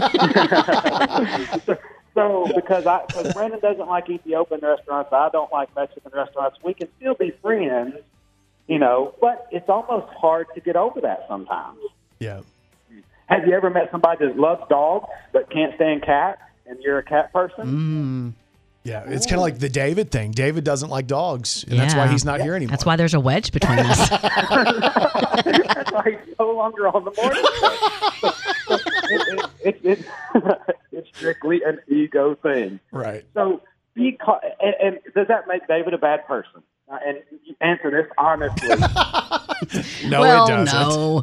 H: So because I, because Brandon doesn't like Ethiopian restaurants, I don't like Mexican restaurants. We can still be friends, you know, but it's almost hard to get over that sometimes.
B: Yeah.
H: Have you ever met somebody that loves dogs but can't stand cats, and you're a cat person?
B: Yeah. It's kind of like the David thing. David doesn't like dogs, and that's
C: Yeah.
B: why he's not here anymore.
C: That's why there's a wedge between us.
H: That's why he's no longer on the morning show. So, so it, it, it, it, it's strictly an ego thing.
B: Right.
H: So be ca- and, and does that make David a bad person? Uh, and you answer this honestly.
B: No,
C: well,
B: it doesn't.
C: no.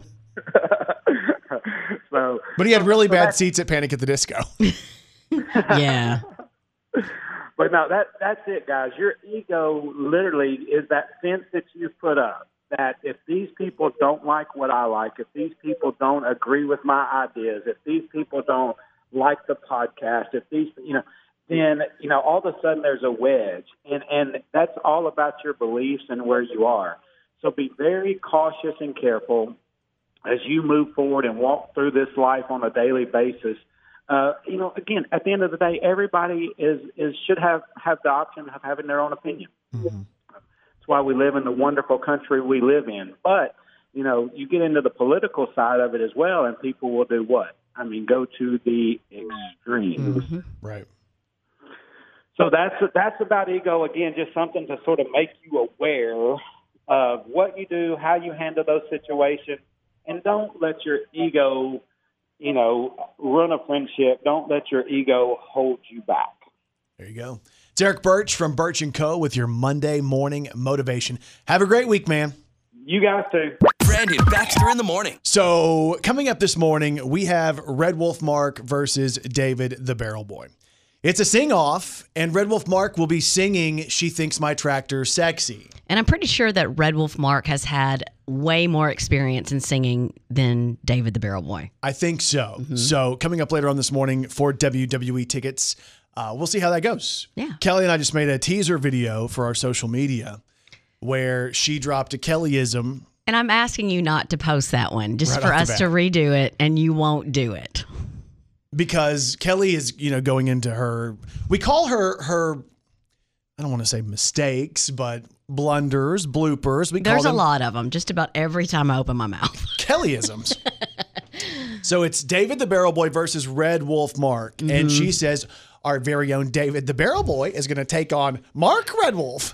H: So,
B: But he had really
H: so
B: bad
H: that's-
B: seats at Panic at the Disco.
C: Yeah.
H: But no, that that's it, guys. Your ego literally is that fence that you put up. That if these people don't like what I like, if these people don't agree with my ideas, if these people don't like the podcast, if these, you know, then, you know, all of a sudden there's a wedge. And, and that's all about your beliefs and where you are. So be very cautious and careful as you move forward and walk through this life on a daily basis. Uh, you know, again, at the end of the day, everybody is, is should have, have the option of having their own opinion.
B: Mm-hmm.
H: That's why we live in the wonderful country we live in. But, you know, you get into the political side of it as well, and people will do what? I mean, go to the extremes.
C: Mm-hmm.
B: Right.
H: So that's that's about ego. Again, just something to sort of make you aware of what you do, how you handle those situations, and don't let your ego, you know, run a friendship. Don't let your ego hold you back.
B: There you go. It's Eric Birch from Birch and Co. with your Monday morning motivation. Have a great week, man.
H: You guys too.
A: Brandon Baxter in the morning.
B: So coming up this morning, we have Red Wolf Mark versus David the Barrel Boy. It's a sing-off, and Red Wolf Mark will be singing She Thinks My Tractor Sexy.
C: And I'm pretty sure that Red Wolf Mark has had way more experience in singing than David the Barrel Boy.
B: I think so. Mm-hmm. So coming up later on this morning for W W E tickets, uh, we'll see how that goes.
C: Yeah.
B: Kelly and I just made a teaser video for our social media where she dropped a Kellyism.
C: And I'm asking you not to post that one, just
B: Right
C: for
B: off the
C: us
B: bat.
C: to redo it, and you won't do it.
B: Because Kelly is, you know, going into her, we call her, her, I don't want to say mistakes, but blunders, bloopers. We
C: There's
B: call
C: a
B: them
C: lot of them, just about every time I open my mouth.
B: Kellyisms. So it's David the Barrel Boy versus Red Wolf Mark.
C: Mm-hmm.
B: And she says our very own David the Barrel Boy is going to take on Mark Red Wolf.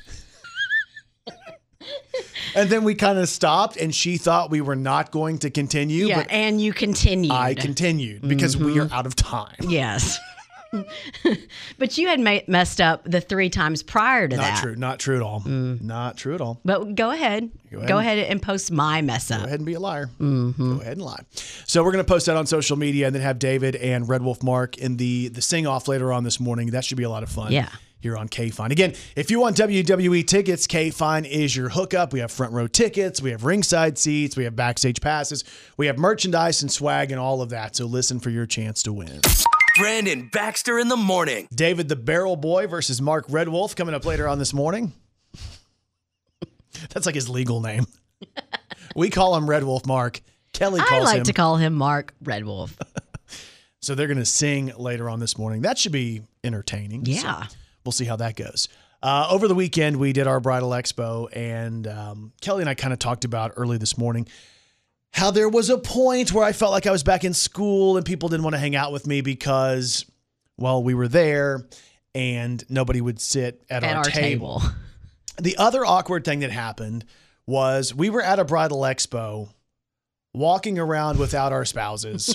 B: And then we kind of stopped, and she thought we were not going to continue.
C: Yeah,
B: but
C: and you continued.
B: I continued because we are out of time.
C: Yes. But you had ma- messed up the three times prior to
B: Not
C: that.
B: true. Not true at all. Not true at all.
C: But go ahead.
B: Go ahead.
C: Go ahead and post my mess up.
B: Go ahead and be a liar. Mm-hmm. Go ahead and lie. So we're going to post that on social media and then have David and Red Wolf Mark in the, the sing-off later on this morning. That should be a lot of fun.
C: Yeah.
B: Here on K-Fine. Again, if you want W W E tickets, K-Fine is your hookup. We have front row tickets. We have ringside seats. We have backstage passes. We have merchandise and swag and all of that. So listen for your chance to win.
A: Brandon Baxter in the morning.
B: David the Barrel Boy versus Mark Red Wolf coming up later on this morning. That's like his legal name. We call him Red Wolf Mark. Kelly calls
C: I like
B: him.
C: to call him Mark Red Wolf.
B: So they're going to sing later on this morning. That should be entertaining.
C: Yeah.
B: So we'll see how that goes. Uh, over the weekend, we did our Bridal Expo, and um, Kelly and I kind of talked about early this morning how there was a point where I felt like I was back in school and people didn't want to hang out with me because, well, we were there and nobody would sit at,
C: At
B: our,
C: our
B: table.
C: table.
B: The other awkward thing that happened was we were at a Bridal Expo walking around without our spouses.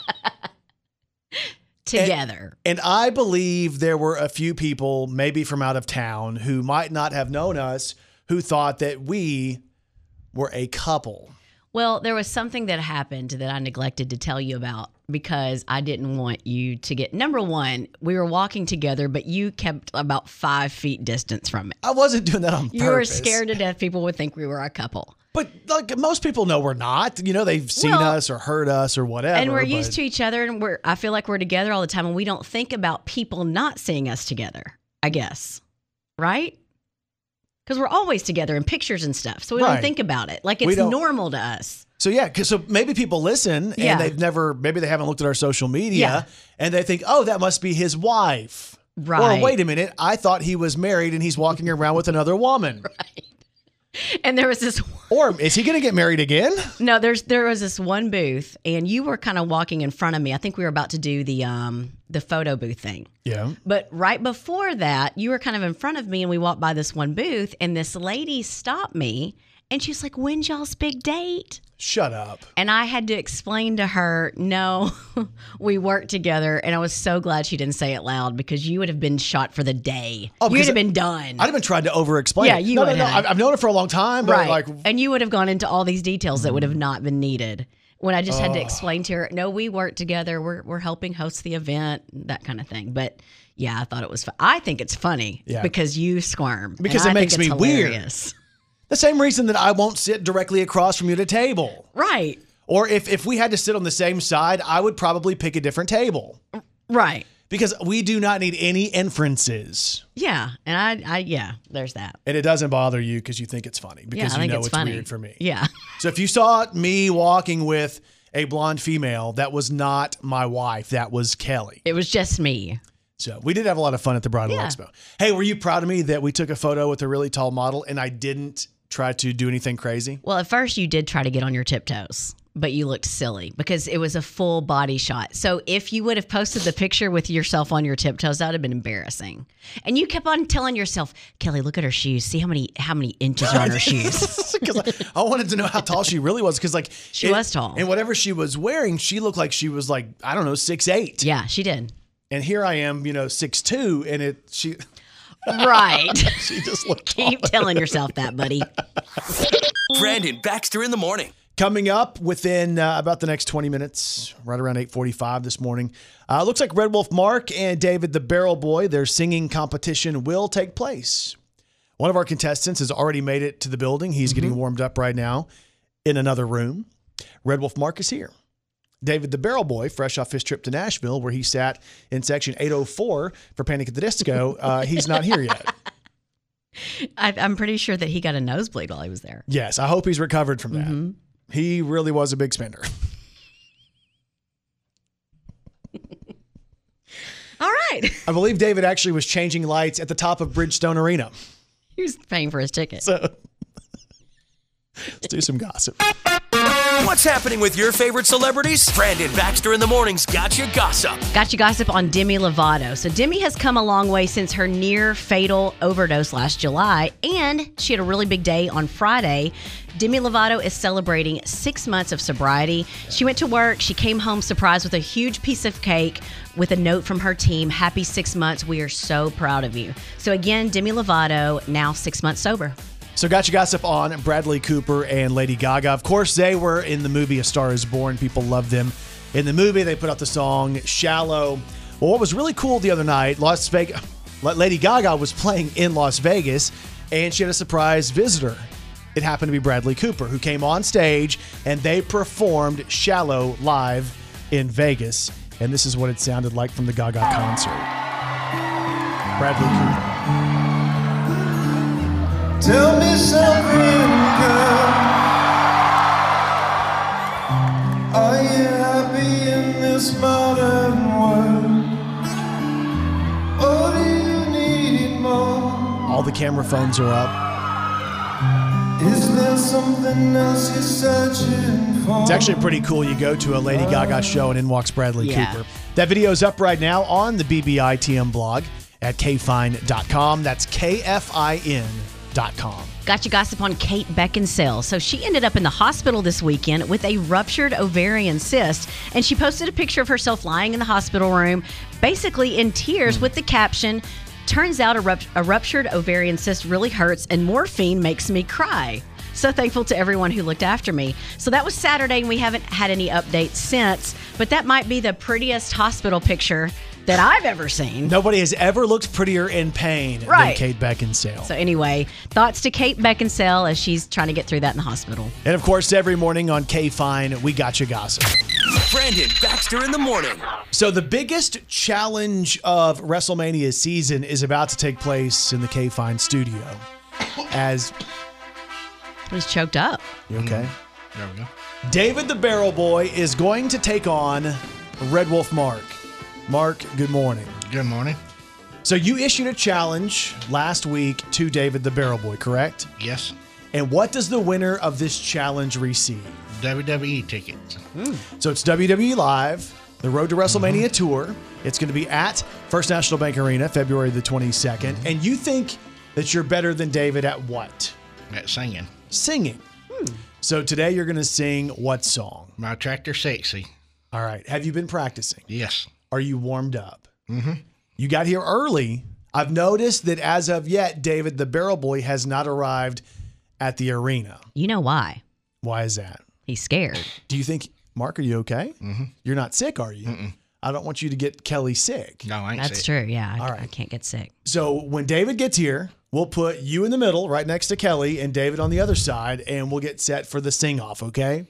C: Together.
B: And I believe there were a few people, maybe from out of town, who might not have known us, who thought that we were a couple.
C: Well, there was something that happened that I neglected to tell you about because I didn't want you to get. Number one, we were walking together, but you kept about five feet distance from me.
B: I wasn't doing that on
C: You
B: purpose.
C: were scared to death people would think we were a couple.
B: But like most people know we're not. You know, they've seen
C: Well,
B: us or heard us or whatever.
C: And we're
B: but-
C: used to each other, and we're. I feel like we're together all the time, and we don't think about people not seeing us together, I guess. Right? Because we're always together in pictures and stuff. So we
B: Right.
C: don't think about it. Like
B: We
C: it's
B: don't-
C: normal to us.
B: So yeah, 'cause- so maybe people listen and
C: Yeah.
B: they've never, maybe they haven't looked at our social media
C: Yeah.
B: and they think, oh, that must be his wife.
C: Right.
B: Or wait a minute, I thought he was married and he's walking around with another woman.
C: And there was this.
B: Or is he going to get married again?
C: No, there's there was this one booth, and you were kind of walking in front of me. I think we were about to do the um the photo booth thing.
B: Yeah.
C: But right before that, you were kind of in front of me, and we walked by this one booth, and this lady stopped me, and she's like, "When's y'all's big date?"
B: Shut up.
C: And I had to explain to her, no, we work together. And I was so glad she didn't say it loud because you would have been shot for the day.
B: Oh,
C: you would
B: because
C: have been done.
B: I'd have been trying to over-explain.
C: Yeah,
B: it.
C: you
B: no,
C: would
B: no, no.
C: have.
B: I've, I've known it for a long time, but
C: right.
B: like,
C: And you would have gone into all these details that would have not been needed. When I just had to explain to her, no, we work together. We're we're helping host the event, that kind of thing. But yeah, I thought it was fun. I think it's funny
B: Yeah.
C: because you squirm.
B: Because
C: and
B: it
C: I
B: makes
C: think it's
B: me weird.
C: hilarious.
B: the same reason that I won't sit directly across from you at a table.
C: Right.
B: Or if, if we had to sit on the same side, I would probably pick a different table.
C: Right.
B: Because we do not need any inferences.
C: Yeah. And I, I yeah, there's that.
B: And it doesn't bother you because you think it's funny. Because
C: Yeah, I
B: you
C: think
B: know
C: it's
B: it's,
C: funny.
B: weird for me.
C: Yeah.
B: So if you saw me walking with a blonde female, that was not my wife. That was Kelly.
C: It was just me.
B: So we did have a lot of fun at the Bridal
C: Yeah.
B: Expo. Hey, were you proud of me that we took a photo with a really tall model and I didn't try to do anything crazy?
C: Well, at first you did try to get on your tiptoes, but you looked silly because it was a full body shot. So if you would have posted the picture with yourself on your tiptoes, that would have been embarrassing. And you kept on telling yourself, Kelly, look at her shoes. See how many how many inches are on her shoes.
B: Because I, I wanted to know how tall she really was. Because like
C: She
B: it-
C: was tall.
B: and whatever she was wearing, she looked like she was like I don't know six eight.
C: Yeah, she did.
B: And here I am, you know, six two, and it she
C: Right.
B: she just looked
C: Keep
B: taller.
C: telling yourself that, buddy.
A: Brandon Baxter in the morning.
B: Coming up within uh, about the next twenty minutes, right around eight forty-five this morning, uh, looks like Red Wolf Mark and David the Barrel Boy, their singing competition will take place. One of our contestants has already made it to the building. He's mm-hmm. getting warmed up right now in another room. Red Wolf Mark is here. David the Barrel Boy, fresh off his trip to Nashville, where he sat in section eight oh four for Panic at the Disco, uh, he's not here yet.
C: I, I'm pretty sure that he got a nosebleed while he was there.
B: Yes, I hope he's recovered from that. Mm-hmm. He really was a big spender.
C: All right.
B: I believe David actually was changing lights at the top of Bridgestone Arena.
C: He was paying for his ticket.
B: So let's do some gossip.
A: What's happening with your favorite celebrities? Brandon Baxter in the Morning's Gotcha Gossip.
C: Gotcha Gossip on Demi Lovato. So Demi has come a long way since her near fatal overdose last July, and she had a really big day on Friday. Demi Lovato is celebrating six months of sobriety. She went to work. She came home surprised with a huge piece of cake with a note from her team. Happy six months. We are so proud of you. So again, Demi Lovato, now six months sober.
B: So Gotcha Gossip on Bradley Cooper and Lady Gaga. Of course, they were in the movie A Star is Born. People loved them. In the movie, they put out the song Shallow. Well, what was really cool the other night, Las Vegas, Lady Gaga was playing in Las Vegas, and she had a surprise visitor. It happened to be Bradley Cooper, who came on stage, and they performed Shallow live in Vegas. And this is what it sounded like from the Gaga concert. Bradley Cooper.
F: Tell me something, girl. Are you happy in this modern world? Or do you need more?
B: All the camera phones are up.
F: Is there something else you're searching for?
B: It's actually pretty cool. You go to a Lady Gaga show and in walks Bradley
C: Yeah.
B: Cooper. That video is up right now on the B B I T M blog at K Fine dot com. That's K F I N dot com.
C: Gotcha Gossip on Kate Beckinsale. So she ended up in the hospital this weekend with a ruptured ovarian cyst, and she posted a picture of herself lying in the hospital room, basically in tears, mm. with the caption, "Turns out a, rupt- a ruptured ovarian cyst really hurts, and morphine makes me cry. So thankful to everyone who looked after me." So that was Saturday, and we haven't had any updates since, but that might be the prettiest hospital picture that I've ever seen.
B: Nobody has ever looked prettier in pain
C: right.
B: than Kate Beckinsale.
C: So anyway, thoughts to Kate Beckinsale as she's trying to get through that in the hospital.
B: And of course, every morning on K-Fine, we Gotcha Gossip.
A: Brandon Baxter in the Morning.
B: So the biggest challenge of WrestleMania season is about to take place in the K-Fine studio. As...
C: He's choked up.
B: You okay?
I: There we go.
B: David the Barrel Boy is going to take on Red Wolf Mark. Mark, good morning.
I: Good morning.
B: So you issued a challenge last week to David the Barrel Boy, correct?
I: Yes.
B: And what does the winner of this challenge receive?
I: W W E tickets.
B: Mm. So it's W W E Live, the Road to WrestleMania mm-hmm. tour. It's going to be at First National Bank Arena, February the twenty-second. Mm-hmm. And you think that you're better than David at what?
I: At singing.
B: Singing. Hmm. So today you're going to sing what song?
I: My Tractor Sexy.
B: All right. Have you been practicing?
I: Yes.
B: Are you warmed up?
I: Mm-hmm.
B: You got here early. I've noticed that as of yet, David the Barrel Boy has not arrived at the arena.
C: You know why?
B: Why is that?
C: He's scared.
B: Do you think, Mark, are you okay?
I: Mm-hmm.
B: You're not sick, are you?
I: Mm-mm.
B: I don't want you to get Kelly sick.
I: No, I ain't
C: That's
I: sick.
C: true. Yeah. I,
B: All right.
C: I can't get sick.
B: So when David gets here, we'll put you in the middle right next to Kelly and David on the other side, and we'll get set for the sing-off, okay?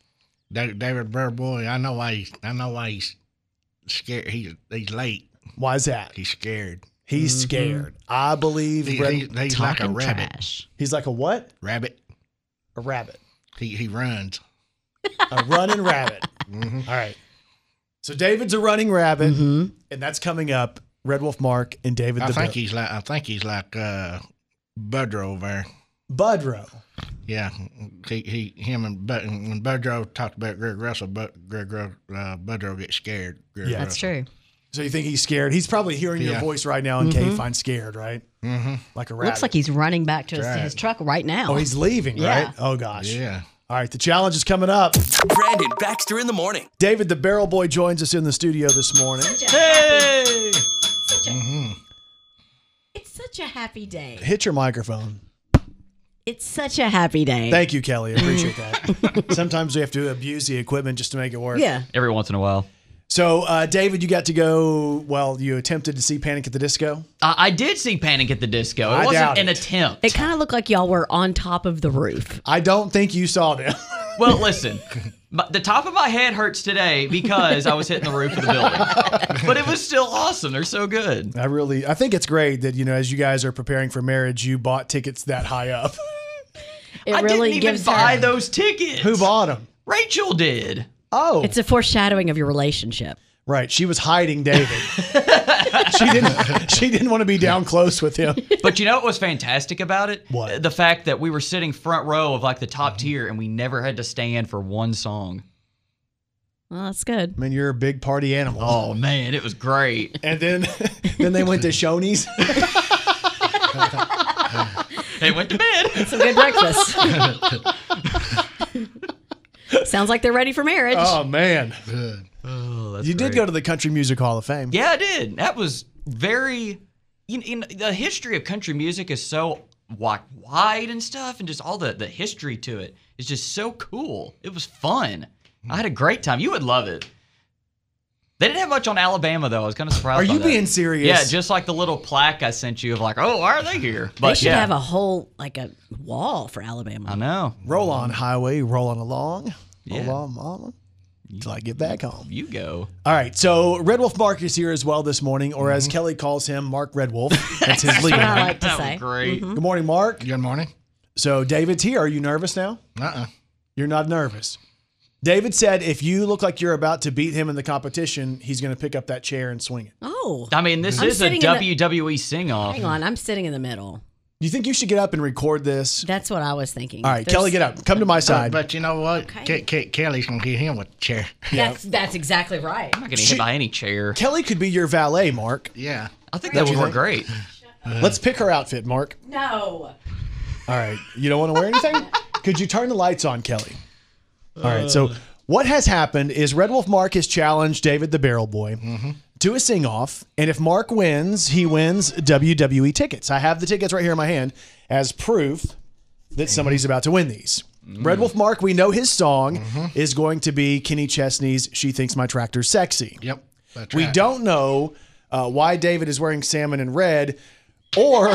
I: David Barrel Boy, I know why he's, I know why he's scared. He's, he's late.
B: Why is that?
I: He's scared.
B: He's
C: Mm-hmm.
B: scared. I believe
I: He,
B: Red-
I: he, he's like a
C: Talking
I: rabbit.
C: trash.
B: he's like a what?
I: Rabbit.
B: A rabbit.
I: He he runs.
B: A running rabbit.
I: Mm-hmm.
B: All right. So David's a running rabbit,
C: Mm-hmm.
B: and that's coming up. Red Wolf Mark and David
I: I
B: the
I: think
B: Barrel.
I: he's like I think he's like uh, Budrow over there.
B: Budrow.
I: Yeah, he he him and Bud, when Budrow talked about Greg Russell, Bud, Greg uh, Budrow gets scared. Greg
B: Yeah.
C: That's
I: Russell.
C: true.
B: So you think he's scared? He's probably hearing your
I: Yeah.
B: voice right now in
C: Mm-hmm.
B: K-Fine scared, right?
I: Mm-hmm.
B: Like a rabbit.
C: Looks like he's running back to his,
I: Right.
C: his truck right now.
B: Oh, he's leaving,
C: Yeah.
B: right? Oh, gosh.
I: Yeah.
B: All right, the challenge is coming up.
A: Brandon Baxter in the Morning.
B: David the Barrel Boy joins us in the studio this morning.
C: Such a
B: Hey!
C: Such a,
I: Mm-hmm.
C: It's such a happy day.
B: Hit your microphone.
C: It's such a happy day.
B: Thank you, Kelly. I appreciate that. Sometimes we have to abuse the equipment just to make it work.
C: Yeah.
J: Every once in a while.
B: So, uh, David, you got to go, well, you attempted to see Panic at the Disco.
J: Uh, I did see Panic at the Disco. It
B: I
J: wasn't
B: doubt
J: an
B: it.
J: attempt.
C: It kind of looked like y'all were on top of the roof.
B: I don't think you saw them.
J: Well, listen, my, the top of my head hurts today because I was hitting the roof of the building. But it was still awesome. They're so good.
B: I really, I think it's great that, you know, as you guys are preparing for marriage, you bought tickets that high up.
C: It
J: I
C: really
J: didn't even
C: gives
J: buy
C: her,
J: those tickets.
B: Who bought them?
J: Rachel did.
B: Oh.
C: It's a foreshadowing of your relationship.
B: Right, she was hiding David. she didn't. She didn't want to be down close with him.
J: But you know what was fantastic about it?
B: What?
J: The fact that we were sitting front row of like the top tier, and we never had to stand for one song.
C: Well, that's good.
B: I mean, you're a big party animal.
J: Oh man, it was great.
B: And then, then they went to Shoney's.
J: They went to bed.
C: Some good breakfast. Sounds like they're ready for marriage.
B: Oh man,
J: Oh, that's
B: you did
J: great.
B: go to the Country Music Hall of Fame.
J: Yeah, I did. That was very. You know, you know, the history of country music is so wi- wide and stuff, and just all the the history to it is just so cool. It was fun. I had a great time. You would love it. They didn't have much on Alabama though. I was kind of surprised.
B: Are
J: by
B: you
J: that.
B: being serious?
J: Yeah, just like the little plaque I sent you of like, oh, why are they here? But
C: they should
J: yeah,
C: have a whole like a wall for Alabama.
J: I know.
B: Roll on highway, rolling along.
J: Yeah.
B: Roll on, mama, till I get back home.
J: You go.
B: All right, so Red Wolf Mark is here as well this morning, or as Kelly calls him, Mark Red Wolf. That's his legal
C: what I
B: name.
C: like to
J: That
C: say.
J: was great.
B: Good morning, Mark.
I: Good morning.
B: So David's here. Are you nervous now?
I: Uh-uh.
B: You're not nervous. David said if you look like you're about to beat him in the competition, he's going to pick up that chair and swing it.
C: Oh,
J: I mean, this
C: I'm
J: is a
C: sitting in the-
J: W W E sing-off.
C: hang on. I'm sitting in the middle.
B: Do you think you should get up and record this?
C: That's what I was thinking.
B: All right,
C: There's-
B: Kelly, get up. Come to my
I: But,
B: side.
I: but you know what?
C: Okay.
I: Ke- Ke- Kelly's going to hit him with a chair.
C: That's that's exactly right.
J: I'm not getting hit by any chair.
B: Kelly could be your valet, Mark.
I: Yeah.
J: I think
B: Don't
J: that would
B: you
J: work great.
B: Let's pick her outfit, Mark.
C: No.
B: All right. You don't want to wear anything? Could you turn the lights on, Kelly? All right. So what has happened is Red Wolf Mark has challenged David the Barrel Boy to a sing-off. And if Mark wins, he wins W W E tickets. I have the tickets right here in my hand as proof that somebody's about to win these. Red Wolf Mark, we know his song is going to be Kenny Chesney's She Thinks My Tractor's Sexy.
I: Yep. That's
B: We
I: right.
B: don't know uh, why David is wearing salmon and red, or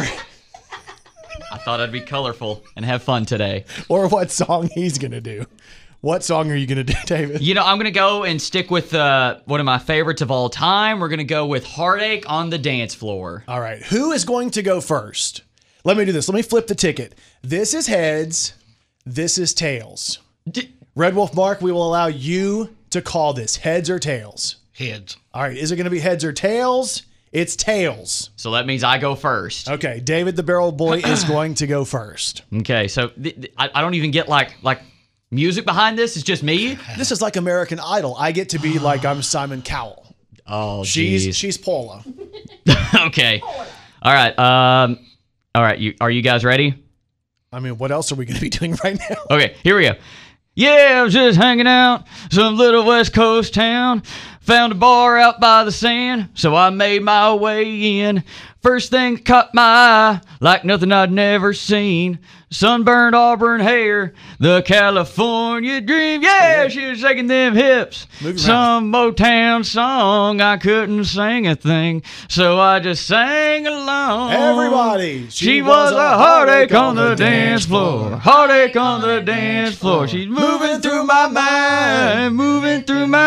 J: I thought I'd be colorful and have fun today.
B: or what song he's gonna do. What song are you gonna do, David?
J: You know, I'm going to go and stick with uh, one of my favorites of all time. We're going to go with Heartache on the Dance Floor.
B: All right, who is going to go first? Let me do this. Let me flip the ticket. This is heads. This is tails.
J: D-
B: Red Wolf Mark, we will allow you to call this heads or tails.
I: Heads.
B: All right, is it going to be heads or tails? It's tails.
J: so that means I go first.
B: Okay, David the Barrel Boy is going to go first.
J: Okay, so th- th- I, I don't even get like like music behind this. It's just me.
B: This is like American Idol. I get to be like I'm Simon Cowell.
J: Oh,
B: She's
J: jeez.
B: she's Paula.
J: Okay. All right. Um. All right. You are you guys ready?
B: I mean, what else are we going to be doing right now?
J: Okay, here we go. Yeah, I was just hanging out, some little West Coast town. Found a bar out by the sand, so I made my way in. First thing that caught my eye, like nothing I'd never seen. Sunburned auburn hair, the California dream. Yeah, she was shaking them hips.
B: Move your
J: Some Motown song, I couldn't sing a thing, so I just sang along.
B: Everybody,
J: She, was, a heartache on the dance floor. Heartache on the dance floor. She's moving through my mind, moving through my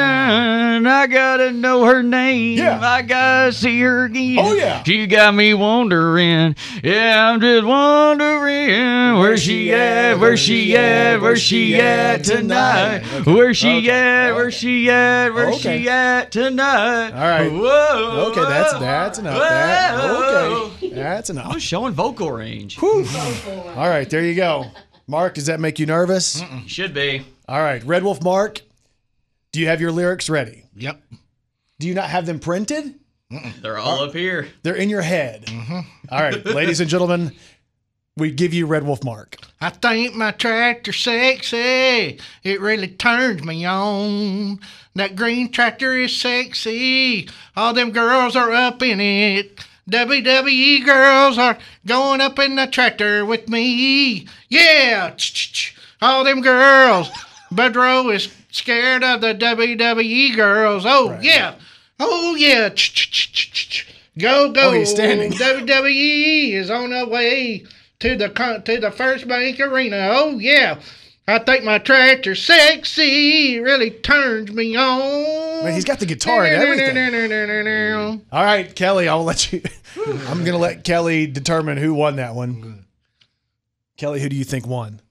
J: mind. I gotta know her name.
B: Yeah.
J: I gotta see her again.
B: Oh, yeah.
J: She got me wondering. Yeah, I'm just wondering where she at, where she at, where she at tonight. Where she at, where she at, where
B: Okay.
J: she at tonight.
B: All right.
J: Whoa.
B: Okay, that's that's enough. That,
J: Whoa.
B: okay, that's
J: I
B: enough.
J: was showing vocal range.
B: Whew. All right, there you go. Mark, does that make you nervous?
J: Should be.
B: All right, Red Wolf Mark, do you have your lyrics ready?
I: Yep.
B: Do you not have them printed?
J: They're all up here.
B: They're in your head. All right, ladies and gentlemen, we give you Red Wolf Mark.
I: I think my tractor sexy. It really turns me on. That green tractor is sexy. All them girls are up in it. W W E girls are going up in the tractor with me. Yeah, ch-ch-ch. All them girls. Boudreaux is scared of the W W E girls. Oh, right. yeah. Oh, yeah. Ch-ch-ch-ch-ch. Go, go.
B: Oh, he's standing.
I: W W E is on the way to the con- to the First Bank Arena. Oh, yeah. I think my tractor sexy. It really turns me on.
B: Man, he's got the guitar and everything. All right, Kelly, I'll let you. I'm going to let Kelly determine who won that one. Kelly, who do you think won?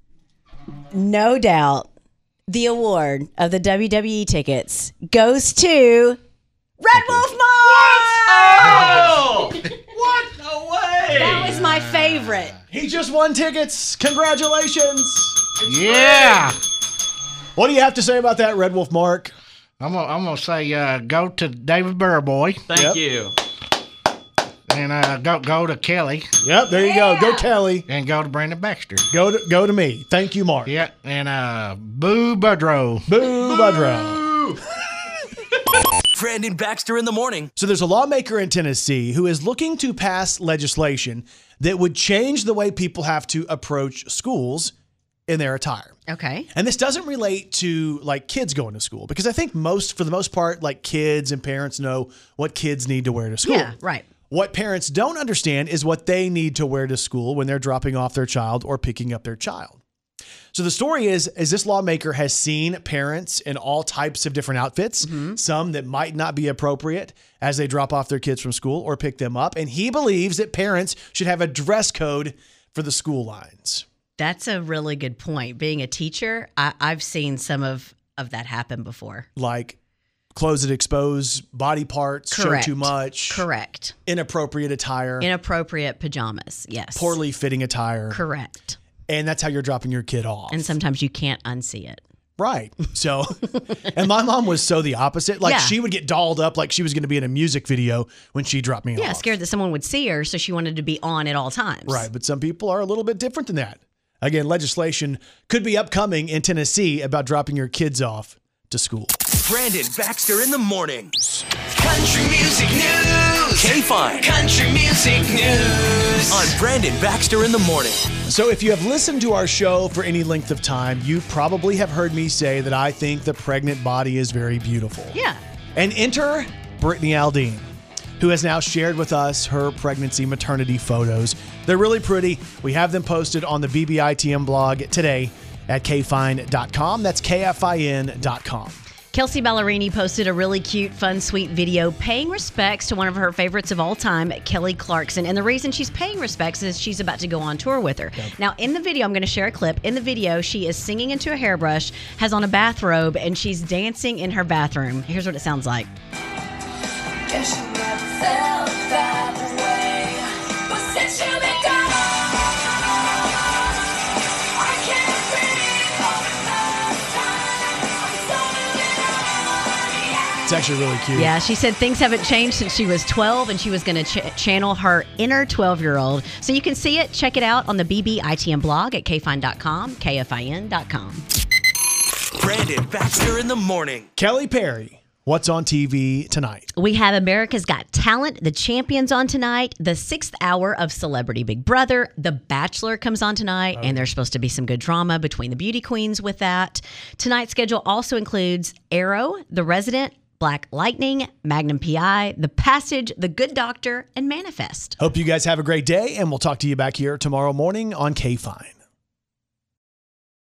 C: No doubt, the award of the W W E tickets goes to Red Wolf Mark!
J: Oh! What? No way!
C: That was my favorite.
B: He just won tickets. Congratulations.
I: Yeah.
B: What do you have to say about that, Red Wolf Mark?
I: I'm gonna, I'm gonna say uh, go to David Burrow-Boy.
J: Thank
B: Yep.
J: you.
I: And uh, go go to Kelly.
B: Yep, there you go. Go Kelly.
I: And go to Brandon Baxter.
B: Go to go to me. Thank you, Mark.
I: Yeah, and uh, Boo Boudreaux.
B: Boo Boudreaux.
A: Brandon Baxter in the morning.
B: So there's a lawmaker in Tennessee who is looking to pass legislation that would change the way people have to approach schools in their attire.
C: Okay.
B: And this doesn't relate to like kids going to school, because I think most, for the most part, like kids and parents know what kids need to wear to school.
C: Yeah, right.
B: What parents don't understand is what they need to wear to school when they're dropping off their child or picking up their child. So the story is, is this lawmaker has seen parents in all types of different outfits, mm-hmm. some that might not be appropriate as they drop off their kids from school or pick them up. And he believes that parents should have a dress code for the school lines.
C: That's a really good point. Being a teacher, I, I've seen some of, of that happen before.
B: Like clothes that expose body parts,
C: Correct.
B: show too much.
C: Correct.
B: Inappropriate attire.
C: Inappropriate pajamas, yes.
B: Poorly fitting attire.
C: Correct.
B: And that's how you're dropping your kid off.
C: And sometimes you can't unsee it.
B: Right. So, and my mom was so the opposite. Like
C: Yeah.
B: she would get dolled up like she was going to be in a music video when she dropped me
C: Yeah,
B: off.
C: scared that someone would see her, so she wanted to be on at all times.
B: Right. But some people are a little bit different than that. Again, legislation could be upcoming in Tennessee about dropping your kids off to school.
A: Brandon Baxter in the mornings. Country music news. K-Fine. Country music news. On Brandon Baxter in the morning.
B: So if you have listened to our show for any length of time, you probably have heard me say that I think the pregnant body is very beautiful.
C: Yeah.
B: And enter Brittany Aldean, who has now shared with us her pregnancy maternity photos. They're really pretty. We have them posted on the B B I T M blog today at K Fine dot com. That's K F I N dot com.
C: Kelsey Ballerini posted a really cute, fun, sweet video paying respects to one of her favorites of all time, Kelly Clarkson. And the reason she's paying respects is she's about to go on tour with her. Yep. Now, in the video, I'm going to share a clip. In the video, she is singing into a hairbrush, has on a bathrobe, and she's dancing in her bathroom. Here's what it sounds like.
G: Guess you never felt that way, but since you've been gone, I can't breathe for the first time. I'm so moving on, yeah.
B: It's actually really cute.
C: Yeah, she said things haven't changed since she was twelve, and she was going to ch- channel her inner twelve-year-old. So you can see it. Check it out on the B B I T M blog at K Fine dot com, K F I N dot com.
A: Brandon Baxter in the morning.
B: Kelly Perry, what's on T V tonight?
C: We have America's Got Talent, The Champions on tonight, the sixth hour of Celebrity Big Brother, The Bachelor comes on tonight, oh. and there's supposed to be some good drama between the beauty queens with that. Tonight's schedule also includes Arrow, The Resident, Black Lightning, Magnum P I, The Passage, The Good Doctor, and Manifest.
B: Hope you guys have a great day, and we'll talk to you back here tomorrow morning on K Fine.